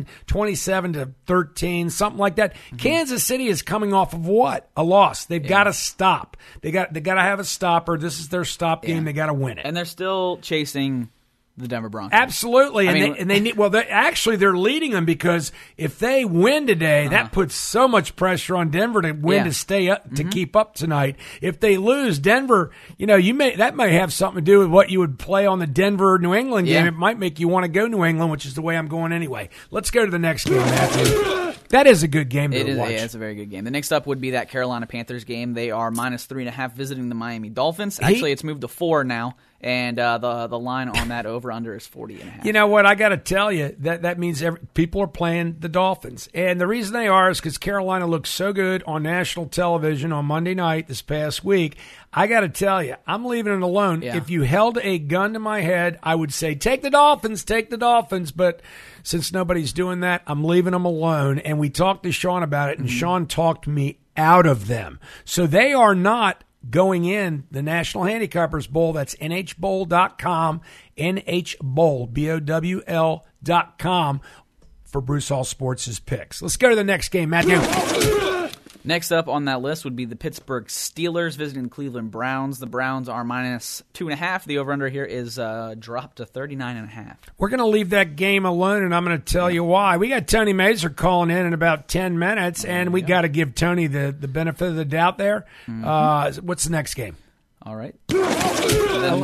27-13, something like that. Mm-hmm. Kansas City is coming off of what? A loss. They've got to stop. They got to have a stopper. This is their stop game. They got to win it. And they're still chasing the Denver Broncos. Absolutely, and they need. Well, they're leading them because if they win today, that puts so much pressure on Denver to win to stay up to keep up tonight. If they lose, Denver, that may have something to do with what you would play on the Denver-New England game. It might make you want to go New England, which is the way I'm going anyway. Let's go to the next game, Matthew. That is a good game to watch. Yeah, it's a very good game. The next up would be that Carolina Panthers game. They are -3.5 visiting the Miami Dolphins. Actually, it's moved to 4 now, and the line on that over-under is 40.5. You know what? I got to tell you, that means people are playing the Dolphins. And the reason they are is because Carolina looked so good on national television on Monday night this past week. I got to tell you, I'm leaving it alone. Yeah. If you held a gun to my head, I would say, take the Dolphins. But since nobody's doing that, I'm leaving them alone. And we talked to Sean about it, and Sean talked me out of them. So they are not going in the National Handicappers Bowl. That's nhbowl.com, nhbowl, BOWL.com for Bruce Hall Sports' picks. Let's go to the next game, Matthew. Next up on that list would be the Pittsburgh Steelers visiting the Cleveland Browns. The Browns are -2.5. The over-under here is dropped to 39.5. We're going to leave that game alone, and I'm going to tell you why. We got Tony Mazur calling in about 10 minutes, and we got to give Tony the benefit of the doubt there. What's the next game? All right. The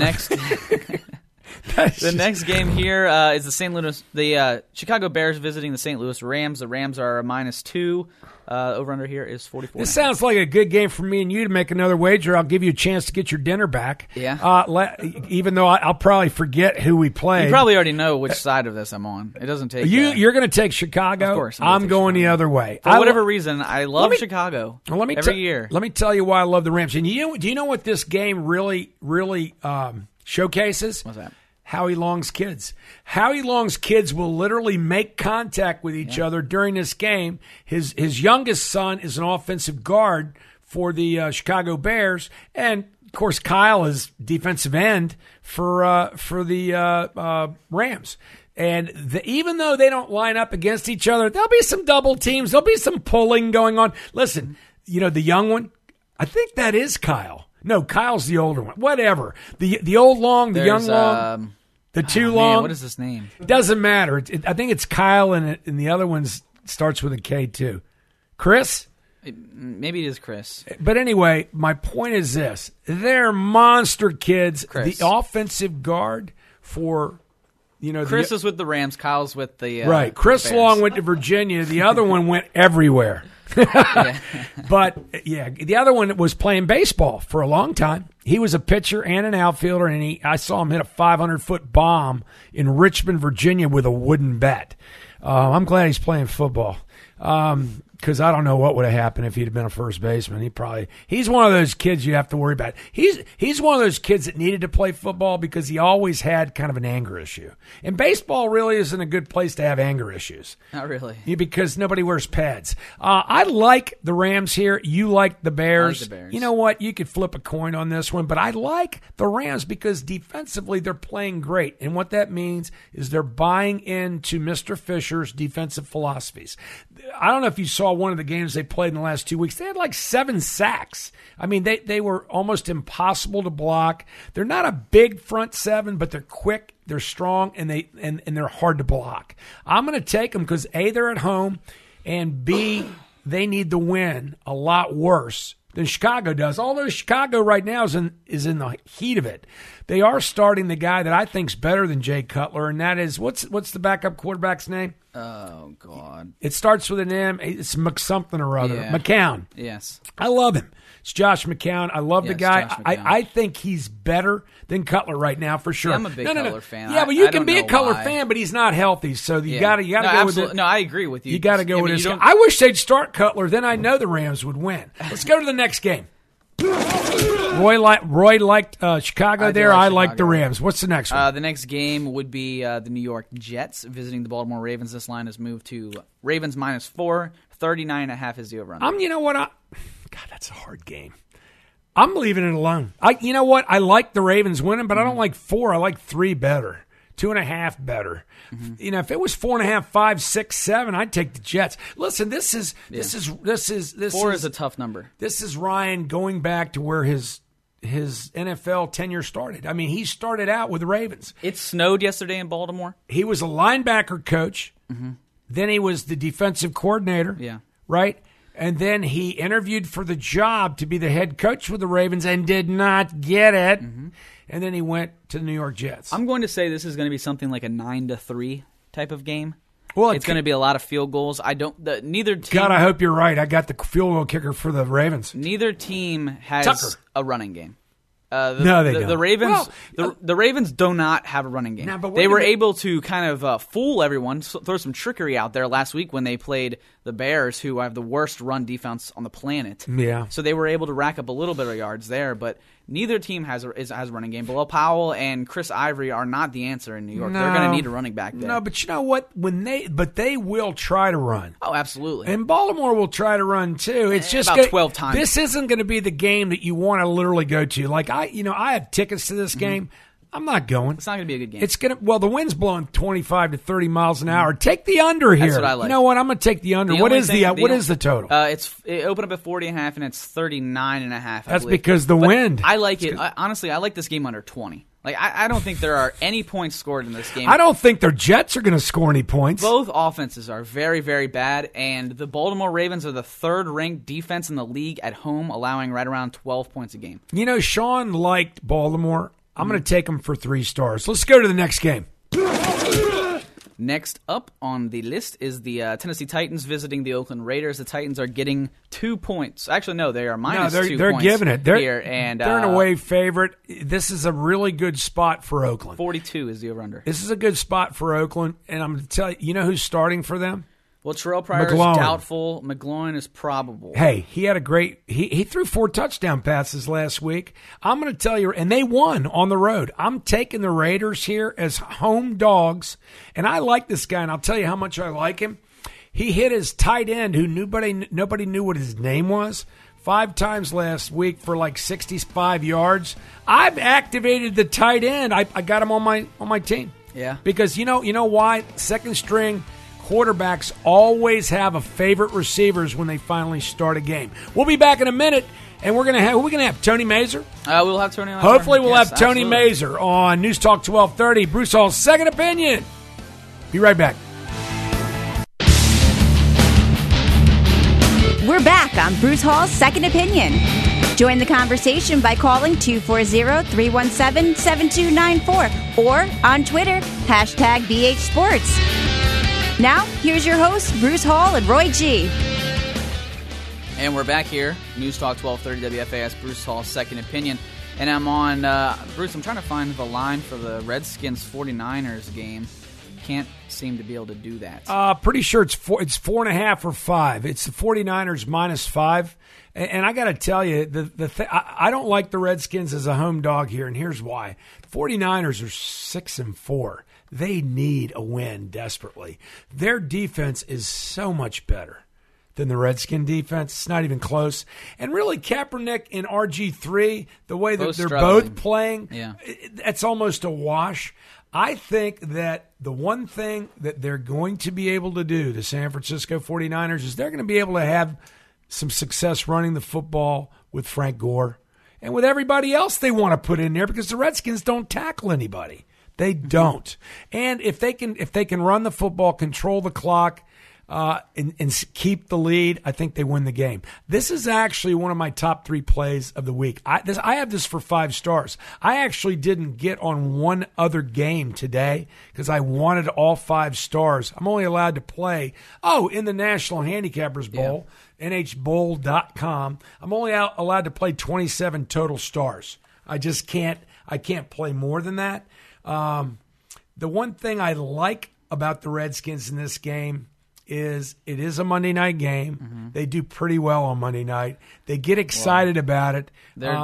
next game here is the Chicago Bears visiting the St. Louis Rams. The Rams are -2. Over-under here is 44. This sounds like a good game for me and you to make another wager. I'll give you a chance to get your dinner back. Yeah. Even though I'll probably forget who we played. You probably already know which side of this I'm on. It doesn't take... You're going to take Chicago? Of course. I'm going the other way. For whatever reason, I love Chicago every year. Let me tell you why I love the Rams. And do you know what this game really showcases? What's that? Howie Long's kids. Howie Long's kids will literally make contact with each other during this game. His youngest son is an offensive guard for the Chicago Bears, and of course Kyle is defensive end for the Rams. And even though they don't line up against each other, there'll be some double teams. There'll be some pulling going on. Listen, the young one, I think that is Kyle. No, Kyle's the older one. Whatever. The old Long, the young Long, the two Long. Man, what is his name? It doesn't matter. I think it's Kyle, and the other one starts with a K too. Chris? Maybe it is Chris. But anyway, my point is this. They're monster kids. Chris. The offensive guard for... Chris is with the Rams. Kyle's with the right. Chris Bears. Long went to Virginia. The other one went everywhere. But, the other one was playing baseball for a long time. He was a pitcher and an outfielder, and I saw him hit a 500-foot bomb in Richmond, Virginia with a wooden bat. I'm glad he's playing football. Because I don't know what would have happened if he'd have been a first baseman. He's one of those kids you have to worry about. He's one of those kids that needed to play football because he always had kind of an anger issue. And baseball really isn't a good place to have anger issues. Not really. Because nobody wears pads. I like the Rams here. You like the Bears. I like the Bears. You know what? You could flip a coin on this one, but I like the Rams because defensively they're playing great. And what that means is they're buying into Mr. Fisher's defensive philosophies. I don't know if you saw one of the games they played in the last 2 weeks. They had like 7 sacks. I mean, they were almost impossible to block. They're not a big front seven, but they're quick, they're strong, and they're hard to block. I'm going to take them because A, they're at home, and B, they need the win a lot worse than Chicago does. Although Chicago right now is in the heat of it. They are starting the guy that I think's better than Jay Cutler, and that is what's the backup quarterback's name? Oh God! It starts with an M. It's McSomething or other. Yeah. McCown. Yes, I love him. It's Josh McCown. I love the guy. I think he's better than Cutler right now for sure. Yeah, I'm a big Cutler fan. Yeah, but you can be a Cutler fan, but he's not healthy. So you got to go with it. No, I agree with you. You got to go with this guy. I wish they'd start Cutler. Then I know the Rams would win. Let's go to the next game. Roy liked Chicago there. I like the Rams. What's the next one? The next game would be the New York Jets visiting the Baltimore Ravens. This line has moved to Ravens -4. 39.5 is the over-under. You know what? God, that's a hard game. I'm leaving it alone. You know what? I like the Ravens winning, but I don't like 4. I like 3 better. 2.5 better. Mm-hmm. If it was 4.5, 5, 6, 7, I'd take the Jets. Listen, this is 4 is a tough number. This is Ryan going back to where his his NFL tenure started. I mean, he started out with the Ravens. It snowed yesterday in Baltimore. He was a linebacker coach. Mm-hmm. Then he was the defensive coordinator. Yeah. Right? And then he interviewed for the job to be the head coach with the Ravens and did not get it. Mm-hmm. And then he went to the New York Jets. I'm going to say this is going to be something like a 9-3 type of game. Well, it's going to be a lot of field goals. Neither team. God, I hope you're right. I got the field goal kicker for the Ravens. Neither team has Tucker. a running game. No, they don't. The Ravens, Well, the Ravens do not have a running game. Now, but they were able to kind of fool everyone, throw some trickery out there last week when they played the Bears, who have the worst run defense on the planet. Yeah. So they were able to rack up a little bit of yards there, but neither team has a running game. Bilal Powell and Chris Ivory are not the answer in New York. They're going to need a running back there. No, but you know what? They will try to run. Oh, absolutely. And Baltimore will try to run too. It's just about 12 times. This isn't going to be the game that you want to literally go to. Like I have tickets to this game. I'm not going. It's not going to be a good game. It's going to. Well, the wind's blowing 25 to 30 miles an hour. Take the under here. That's what I like. You know what? I'm going to take the under. What is the total? It opened up at 40.5 and it's 39.5. That's because the wind. I like it. Honestly, I like this game under 20. Like I don't think there are any points scored in this game. I don't think their Jets are going to score any points. Both offenses are very, very bad, and the Baltimore Ravens are the third-ranked defense in the league at home, allowing right around 12 points a game. You know, Sean liked Baltimore. I'm going to take them for 3 stars. Let's go to the next game. Next up on the list is the Tennessee Titans visiting the Oakland Raiders. The Titans are getting 2 points. Actually, no, they are minus 2 points. They're giving it. They're an away favorite. This is a really good spot for Oakland. 42 is the over-under. This is a good spot for Oakland, and I'm going to tell you, you know who's starting for them? Well, Terrell Pryor is doubtful. McGloin is probable. Hey, he had a great – he threw 4 touchdown passes last week. I'm going to tell you – and they won on the road. I'm taking the Raiders here as home dogs, and I like this guy, and I'll tell you how much I like him. He hit his tight end who nobody knew what his name was 5 times last week for like 65 yards. I've activated the tight end. I got him on my team. Yeah. Because you know why? Second string – quarterbacks always have a favorite receivers when they finally start a game. We'll be back in a minute, and we're going to have Tony Mazur. We'll have Tony. Hopefully, we'll have Tony absolutely. Mazur on News Talk 1230. Bruce Hall's Second Opinion. Be right back. We're back on Bruce Hall's Second Opinion. Join the conversation by calling 240-317-7294 or on Twitter, #BH Sports. Now, here's your hosts, Bruce Hall and Roy G. And we're back here, News Talk 1230 WFAS, Bruce Hall's Second Opinion. And I'm on, Bruce, I'm trying to find the line for the Redskins 49ers game. Can't seem to be able to do that. Pretty sure it's 4.5 or 5. It's the 49ers -5. And I got to tell you, I don't like the Redskins as a home dog here, and here's why. 49ers are 6-4. They need a win desperately. Their defense is so much better than the Redskin defense. It's not even close. And really, Kaepernick and RG3, the way that they're both playing, it's almost a wash. I think that the one thing that they're going to be able to do, the San Francisco 49ers, is they're going to be able to have some success running the football with Frank Gore and with everybody else they want to put in there, because the Redskins don't tackle anybody. They don't. And if they can run the football, control the clock, and keep the lead, I think they win the game. This is actually one of my top 3 plays of the week. I have this for 5 stars. I actually didn't get on one other game today because I wanted all 5 stars. I'm only allowed to play, in the National Handicappers Bowl, nhbowl.com. I'm only allowed to play 27 total stars. I can't play more than that. The one thing I like about the Redskins in this game is it is a Monday night game. Mm-hmm. They do pretty well on Monday night. They get excited about it.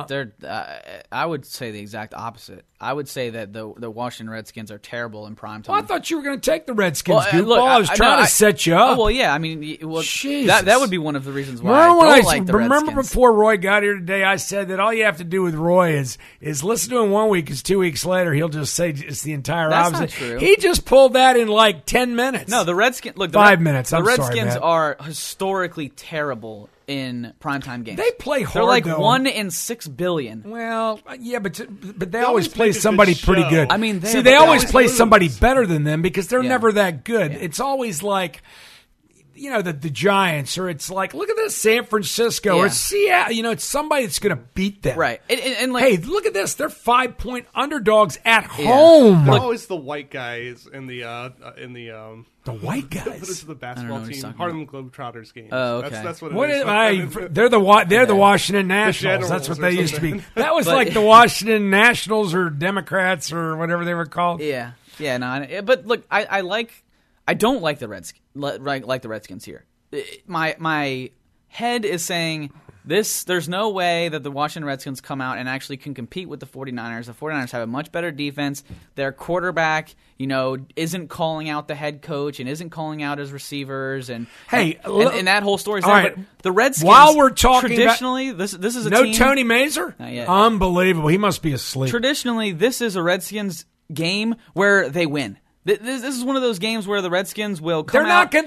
I would say the exact opposite. I would say that the Washington Redskins are terrible in primetime. Well, I thought you were going to take the Redskins, goofball. I was trying to set you up. Oh, well, yeah. I mean, that would be one of the reasons why Remember before Roy got here today, I said that all you have to do with Roy is listen to him 1 week, because 2 weeks later he'll just say it's the entire opposite. That's not true. He just pulled that in like 10 minutes. No, the Redskins. Look, 5 minutes. The Redskins are historically terrible in primetime games. They play hard. They're like though. 1 in 6 billion. Well, yeah, but they always play somebody pretty good. I mean, they always play somebody better than them because they're Yeah. never that good. Yeah. It's always like, the Giants, or it's like, look at this, San Francisco, or Seattle. It's somebody that's going to beat them. Right. And hey, look at this. They're 5-point underdogs at home. They're always the white guys in the the white guys. What is the basketball team? Harlem Globetrotters game. Oh, okay. That's what it is. They're the Washington Nationals. That's what they used to be. That was like the Washington Nationals or Democrats or whatever they were called. Yeah. Yeah, no, but look, I don't like the Redskins here. My head is saying this. There's no way that the Washington Redskins come out and actually can compete with the 49ers. The 49ers have a much better defense. Their quarterback, isn't calling out the head coach and isn't calling out his receivers. And that whole story is there. Right. But the Redskins, while we're talking traditionally, this is a no team. Tony Mazur? Not yet. Unbelievable. He must be asleep. Traditionally, this is a Redskins game where they win. This is one of those games where the Redskins will give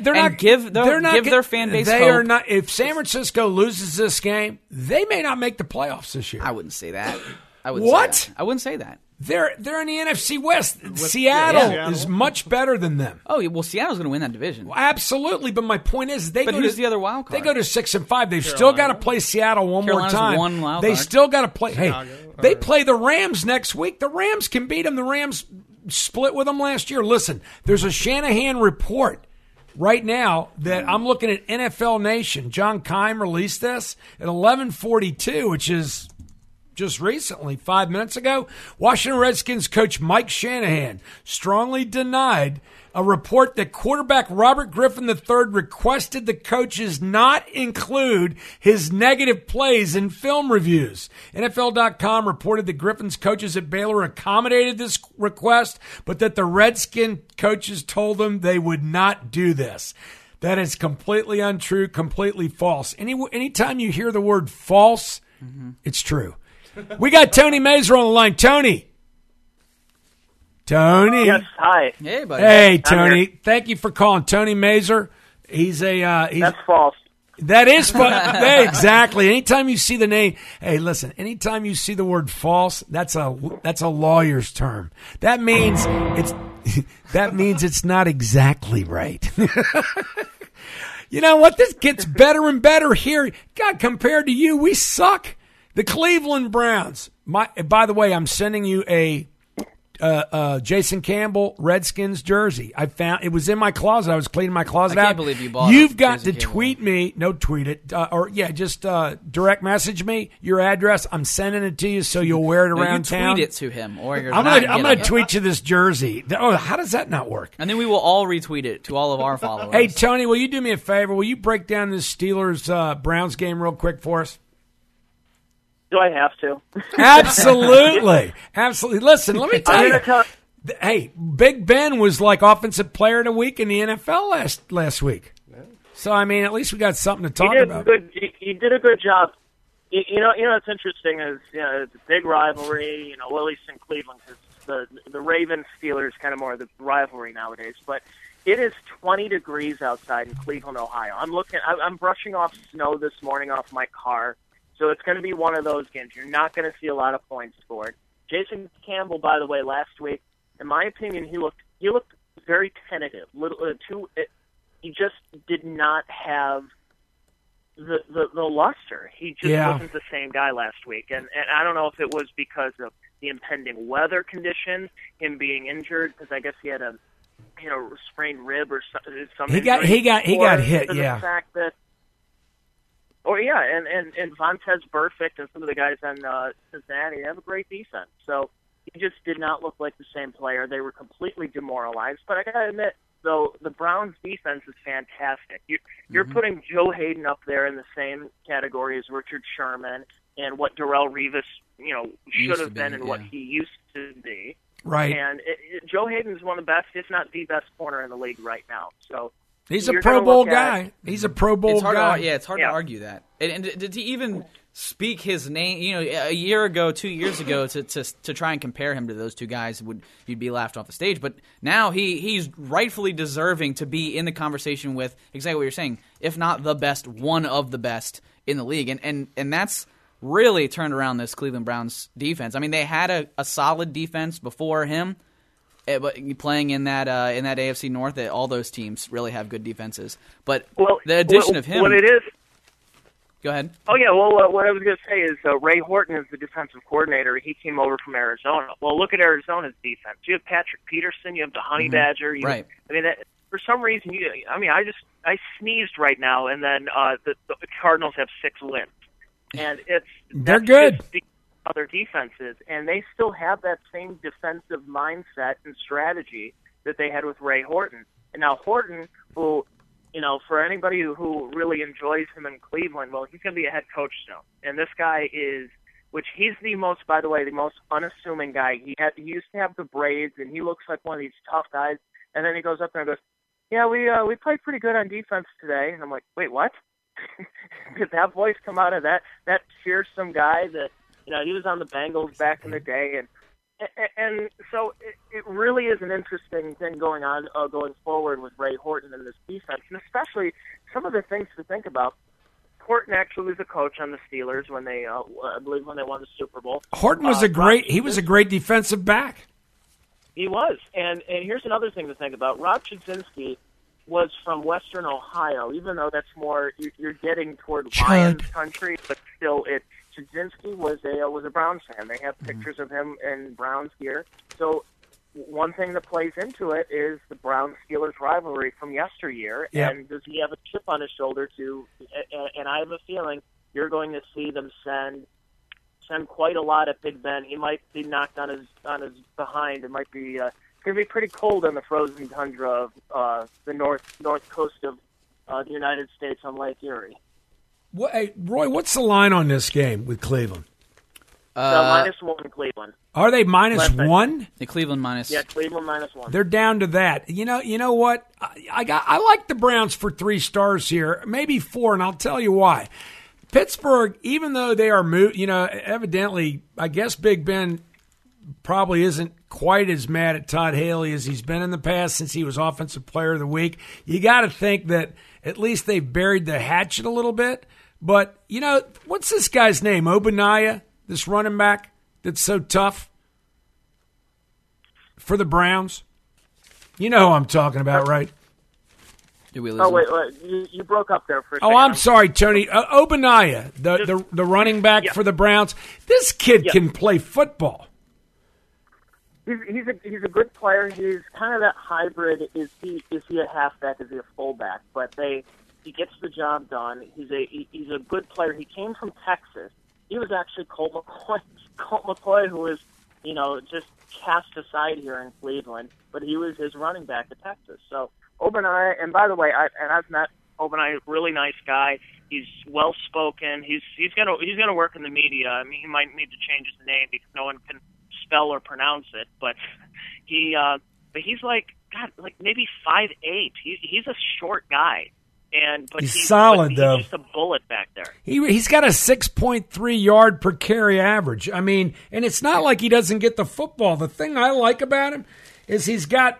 their fan base they hope. Are not. If San Francisco loses this game, they may not make the playoffs this year. I wouldn't say that. I wouldn't say that. They're in the NFC West. Seattle is much better than them. Oh, well, Seattle's going to win that division. Well, absolutely, but my point is who's the other wild card? They go to 6-5. They've still got to play Seattle one more time. One wild they card. Still got to play. Chicago, they play the Rams next week. The Rams can beat them. The Rams split with them last year. Listen, there's a Shanahan report right now that I'm looking at NFL Nation. John Keim released this at 11:42, which is just recently, 5 minutes ago. Washington Redskins coach Mike Shanahan strongly denied a report that quarterback Robert Griffin III requested the coaches not include his negative plays in film reviews. NFL.com reported that Griffin's coaches at Baylor accommodated this request, but that the Redskin coaches told them they would not do this. That is completely untrue, completely false. Anytime you hear the word false, it's true. We got Tony Mazur on the line. Tony. Yes, hi. Hey, buddy. Hey, Tony. Thank you for calling. Tony Mazur. That's false. That is false. Exactly. Anytime you see the name, hey, listen. Anytime you see the word false, that's a lawyer's term. That means it's not exactly right. You know what? This gets better and better here. God, compared to you, we suck. The Cleveland Browns. By the way, I'm sending you a Jason Campbell Redskins jersey. I found it was in my closet. I was cleaning my closet out. I can't believe you bought it. You've got Jason to Campbell. tweet me, tweet it, just direct message me your address. I'm sending it to you so you'll wear it around town. Tweet it to him, or I'm gonna tweet you this jersey. Oh, how does that not work? And then we will all retweet it to all of our followers. Hey, Tony, will you do me a favor? Will you break down this Steelers Browns game real quick for us? Do I have to? Absolutely. Absolutely. Listen, let me tell you. Hey, Big Ben was like Offensive Player of the Week in the NFL last week. So, I mean, at least we got something to talk about. He did a good job. You know what's interesting is it's a big rivalry. Willie's in Cleveland because the Ravens Steelers kind of more of the rivalry nowadays. But it is 20 degrees outside in Cleveland, Ohio. I'm brushing off snow this morning off my car. So it's going to be one of those games. You're not going to see a lot of points scored. Jason Campbell, by the way, last week, in my opinion, he looked very tentative. He just did not have the luster. He just wasn't the same guy last week. And I don't know if it was because of the impending weather conditions, him being injured, because I guess he had a sprained rib or something. He got hit. The fact that. And Vontaze Burfict and some of the guys on Cincinnati have a great defense. So he just did not look like the same player. They were completely demoralized. But I got to admit, though, the Browns' defense is fantastic. You're putting Joe Hayden up there in the same category as Richard Sherman and what Darrelle Revis, should have been and what he used to be. Right. And Joe Hayden is one of the best, if not the best corner in the league right now. So. He's a Pro Bowl guy. He's a Pro Bowl guy. It's hard to argue that. And did he even speak his name? A year ago, 2 years ago, to try and compare him to those two guys, you'd be laughed off the stage. But now he's rightfully deserving to be in the conversation with exactly what you're saying, if not the best, one of the best in the league. And that's really turned around this Cleveland Browns defense. I mean, they had a solid defense before him, but playing in that AFC North, all those teams really have good defenses. But the addition of him... What it is... Go ahead. Oh, yeah, well, what I was going to say is Ray Horton is the defensive coordinator. He came over from Arizona. Well, look at Arizona's defense. You have Patrick Peterson. You have the Honey Badger. Right. I mean, for some reason, I sneezed right now, and then the Cardinals have 6 wins. And they're good. Other defenses, and they still have that same defensive mindset and strategy that they had with Ray Horton. And now Horton, who, for anybody who really enjoys him in Cleveland, well, he's going to be a head coach soon. And this guy he's the most unassuming guy. He used to have the braids, and he looks like one of these tough guys. And then he goes up there and goes, "Yeah, we played pretty good on defense today." And I'm like, "Wait, what?" Did that voice come out of that fearsome guy that he was on the Bengals back in the day? And so it really is an interesting thing going on going forward with Ray Horton and this defense, and especially some of the things to think about. Horton actually was a coach on the Steelers when they, I believe, when they won the Super Bowl. Horton was a great defensive back. He was, and here's another thing to think about. Rob Chudzinski was from Western Ohio, even though that's more you're getting toward Lions country, but still Chudzinski was a Browns fan. They have pictures of him in Browns gear. So one thing that plays into it is the Browns-Steelers rivalry from yesteryear. Yep. And does he have a chip on his shoulder and I have a feeling you're going to see them send quite a lot at Big Ben. He might be knocked on his behind. It might be going to be pretty cold on the frozen tundra of the north coast of the United States on Lake Erie. Hey, Roy, what's the line on this game with Cleveland? -1 Cleveland. Are they -1? The Cleveland minus. Yeah, Cleveland -1. They're down to that. You know what? I like the Browns for 3 stars here, maybe 4, and I'll tell you why. Pittsburgh, even though they are evidently, I guess Big Ben probably isn't quite as mad at Todd Haley as he's been in the past since he was Offensive Player of the Week. You got to think that at least they've buried the hatchet a little bit. But, what's this guy's name? Obadiah, this running back that's so tough for the Browns? You know who I'm talking about, right? Did we lose him? Wait, you broke up there for a second. Oh, I'm sorry, Tony. Obadiah, the running back for the Browns. This kid can play football. He's a good player. He's kind of that hybrid. Is he a halfback? Is he a fullback? But he gets the job done. He's a good player. He came from Texas. He was actually Colt McCoy, who was just cast aside here in Cleveland, but he was his running back at Texas. So Obadiah, and by the way, I've met Obadiah, really nice guy. He's well spoken. He's gonna work in the media. I mean, he might need to change his name because no one can spell or pronounce it, but he's like maybe 5'8". He's a short guy, but he's solid though. He's just a bullet back there. He's got a 6.3 yard per carry average. I mean, and it's not like he doesn't get the football. The thing I like about him is he's got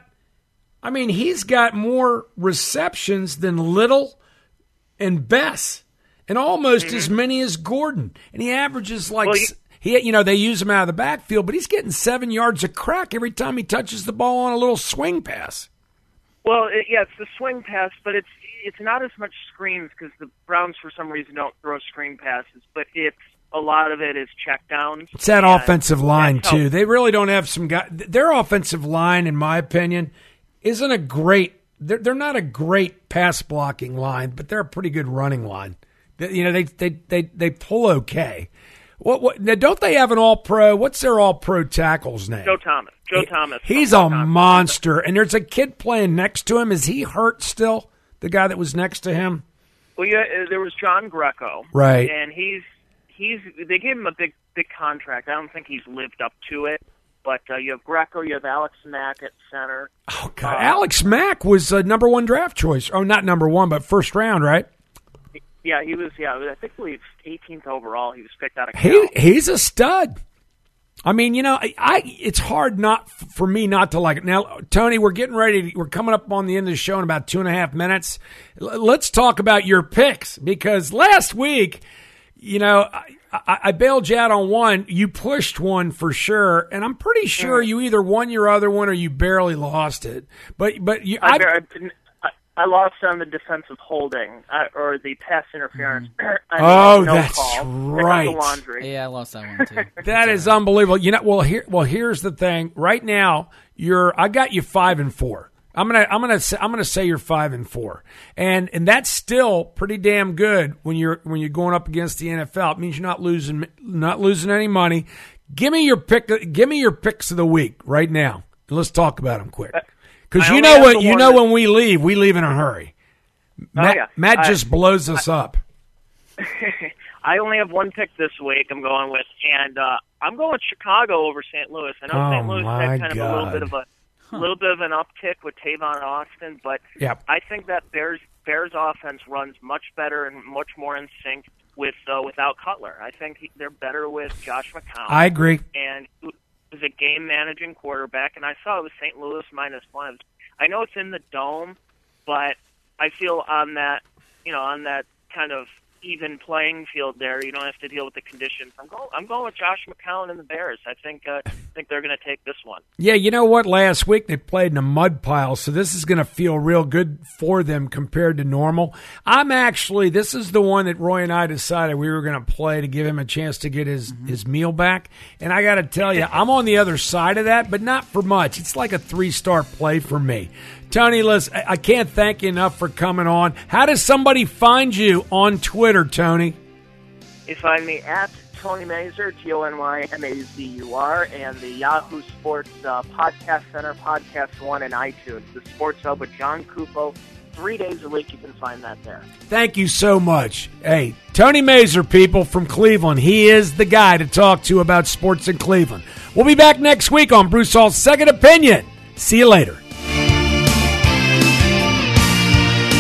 more receptions than Little and Bess, and almost as many as Gordon, and he averages they use him out of the backfield, but he's getting 7 yards of crack every time he touches the ball on a little swing pass. Well, it's the swing pass, but it's not as much screens because the Browns, for some reason, don't throw screen passes, but a lot of it is checkdowns. It's that offensive line, too. They really don't have some guys. Their offensive line, in my opinion, isn't a great – they're not a great pass-blocking line, but they're a pretty good running line. They pull okay. Now, don't they have an all-pro? What's their all-pro tackle's name? Joe Thomas. He's a monster. And there's a kid playing next to him. Is he hurt still, the guy that was next to him? Well, yeah, there was John Greco. Right. And they gave him a big contract. I don't think he's lived up to it. But you have Greco, you have Alex Mack at center. Oh, God. Alex Mack was a number 1 draft choice. Oh, not number 1, but first round, right? Yeah, he was. Yeah, I think he was 18th overall. He was picked out of Cal. He's a stud. I mean, it's hard for me not to like it. Now, Tony, we're coming up on the end of the show in about 2.5 minutes. Let's talk about your picks, because last week, I bailed you out on one. You pushed one for sure, and I'm pretty sure you either won your other one or you barely lost it. But I lost on the defensive holding or the pass interference. That's right. Laundry. Yeah, I lost that one too. That is unbelievable. Here's the thing. Right now, I got you 5-4. I'm gonna say you're 5-4, and that's still pretty damn good when you're going up against the NFL. It means you're not losing any money. Give me your picks of the week right now. Let's talk about them quick. Because when we leave in a hurry. Matt just blows us up. I only have one pick this week I'm going with, and I'm going with Chicago over St. Louis. I know St. Louis had kind of a little bit of an uptick with Tavon Austin, but I think that Bears offense runs much better and much more in sync without Cutler. I think they're better with Josh McCown. I agree. And is a game-managing quarterback, and I saw it was St. Louis -1. I know it's in the Dome, but I feel on that kind of even playing field there, you don't have to deal with the conditions. I'm going with Josh McCown and the Bears. I think they're going to take this one. Yeah, you know what? Last week they played in a mud pile, so this is going to feel real good for them compared to normal. This is the one that Roy and I decided we were going to play to give him a chance to get his meal back. And I got to tell you, I'm on the other side of that, but not for much. It's like a 3-star play for me. Tony, listen, I can't thank you enough for coming on. How does somebody find you on Twitter, Tony? You find me at Tony Mazur, TonyMazur, and the Yahoo Sports Podcast Center, Podcast One, and iTunes. The Sports Hub with John Cupo. 3 days a week, you can find that there. Thank you so much. Hey, Tony Mazur, people, from Cleveland. He is the guy to talk to about sports in Cleveland. We'll be back next week on Bruce Hall's Second Opinion. See you later.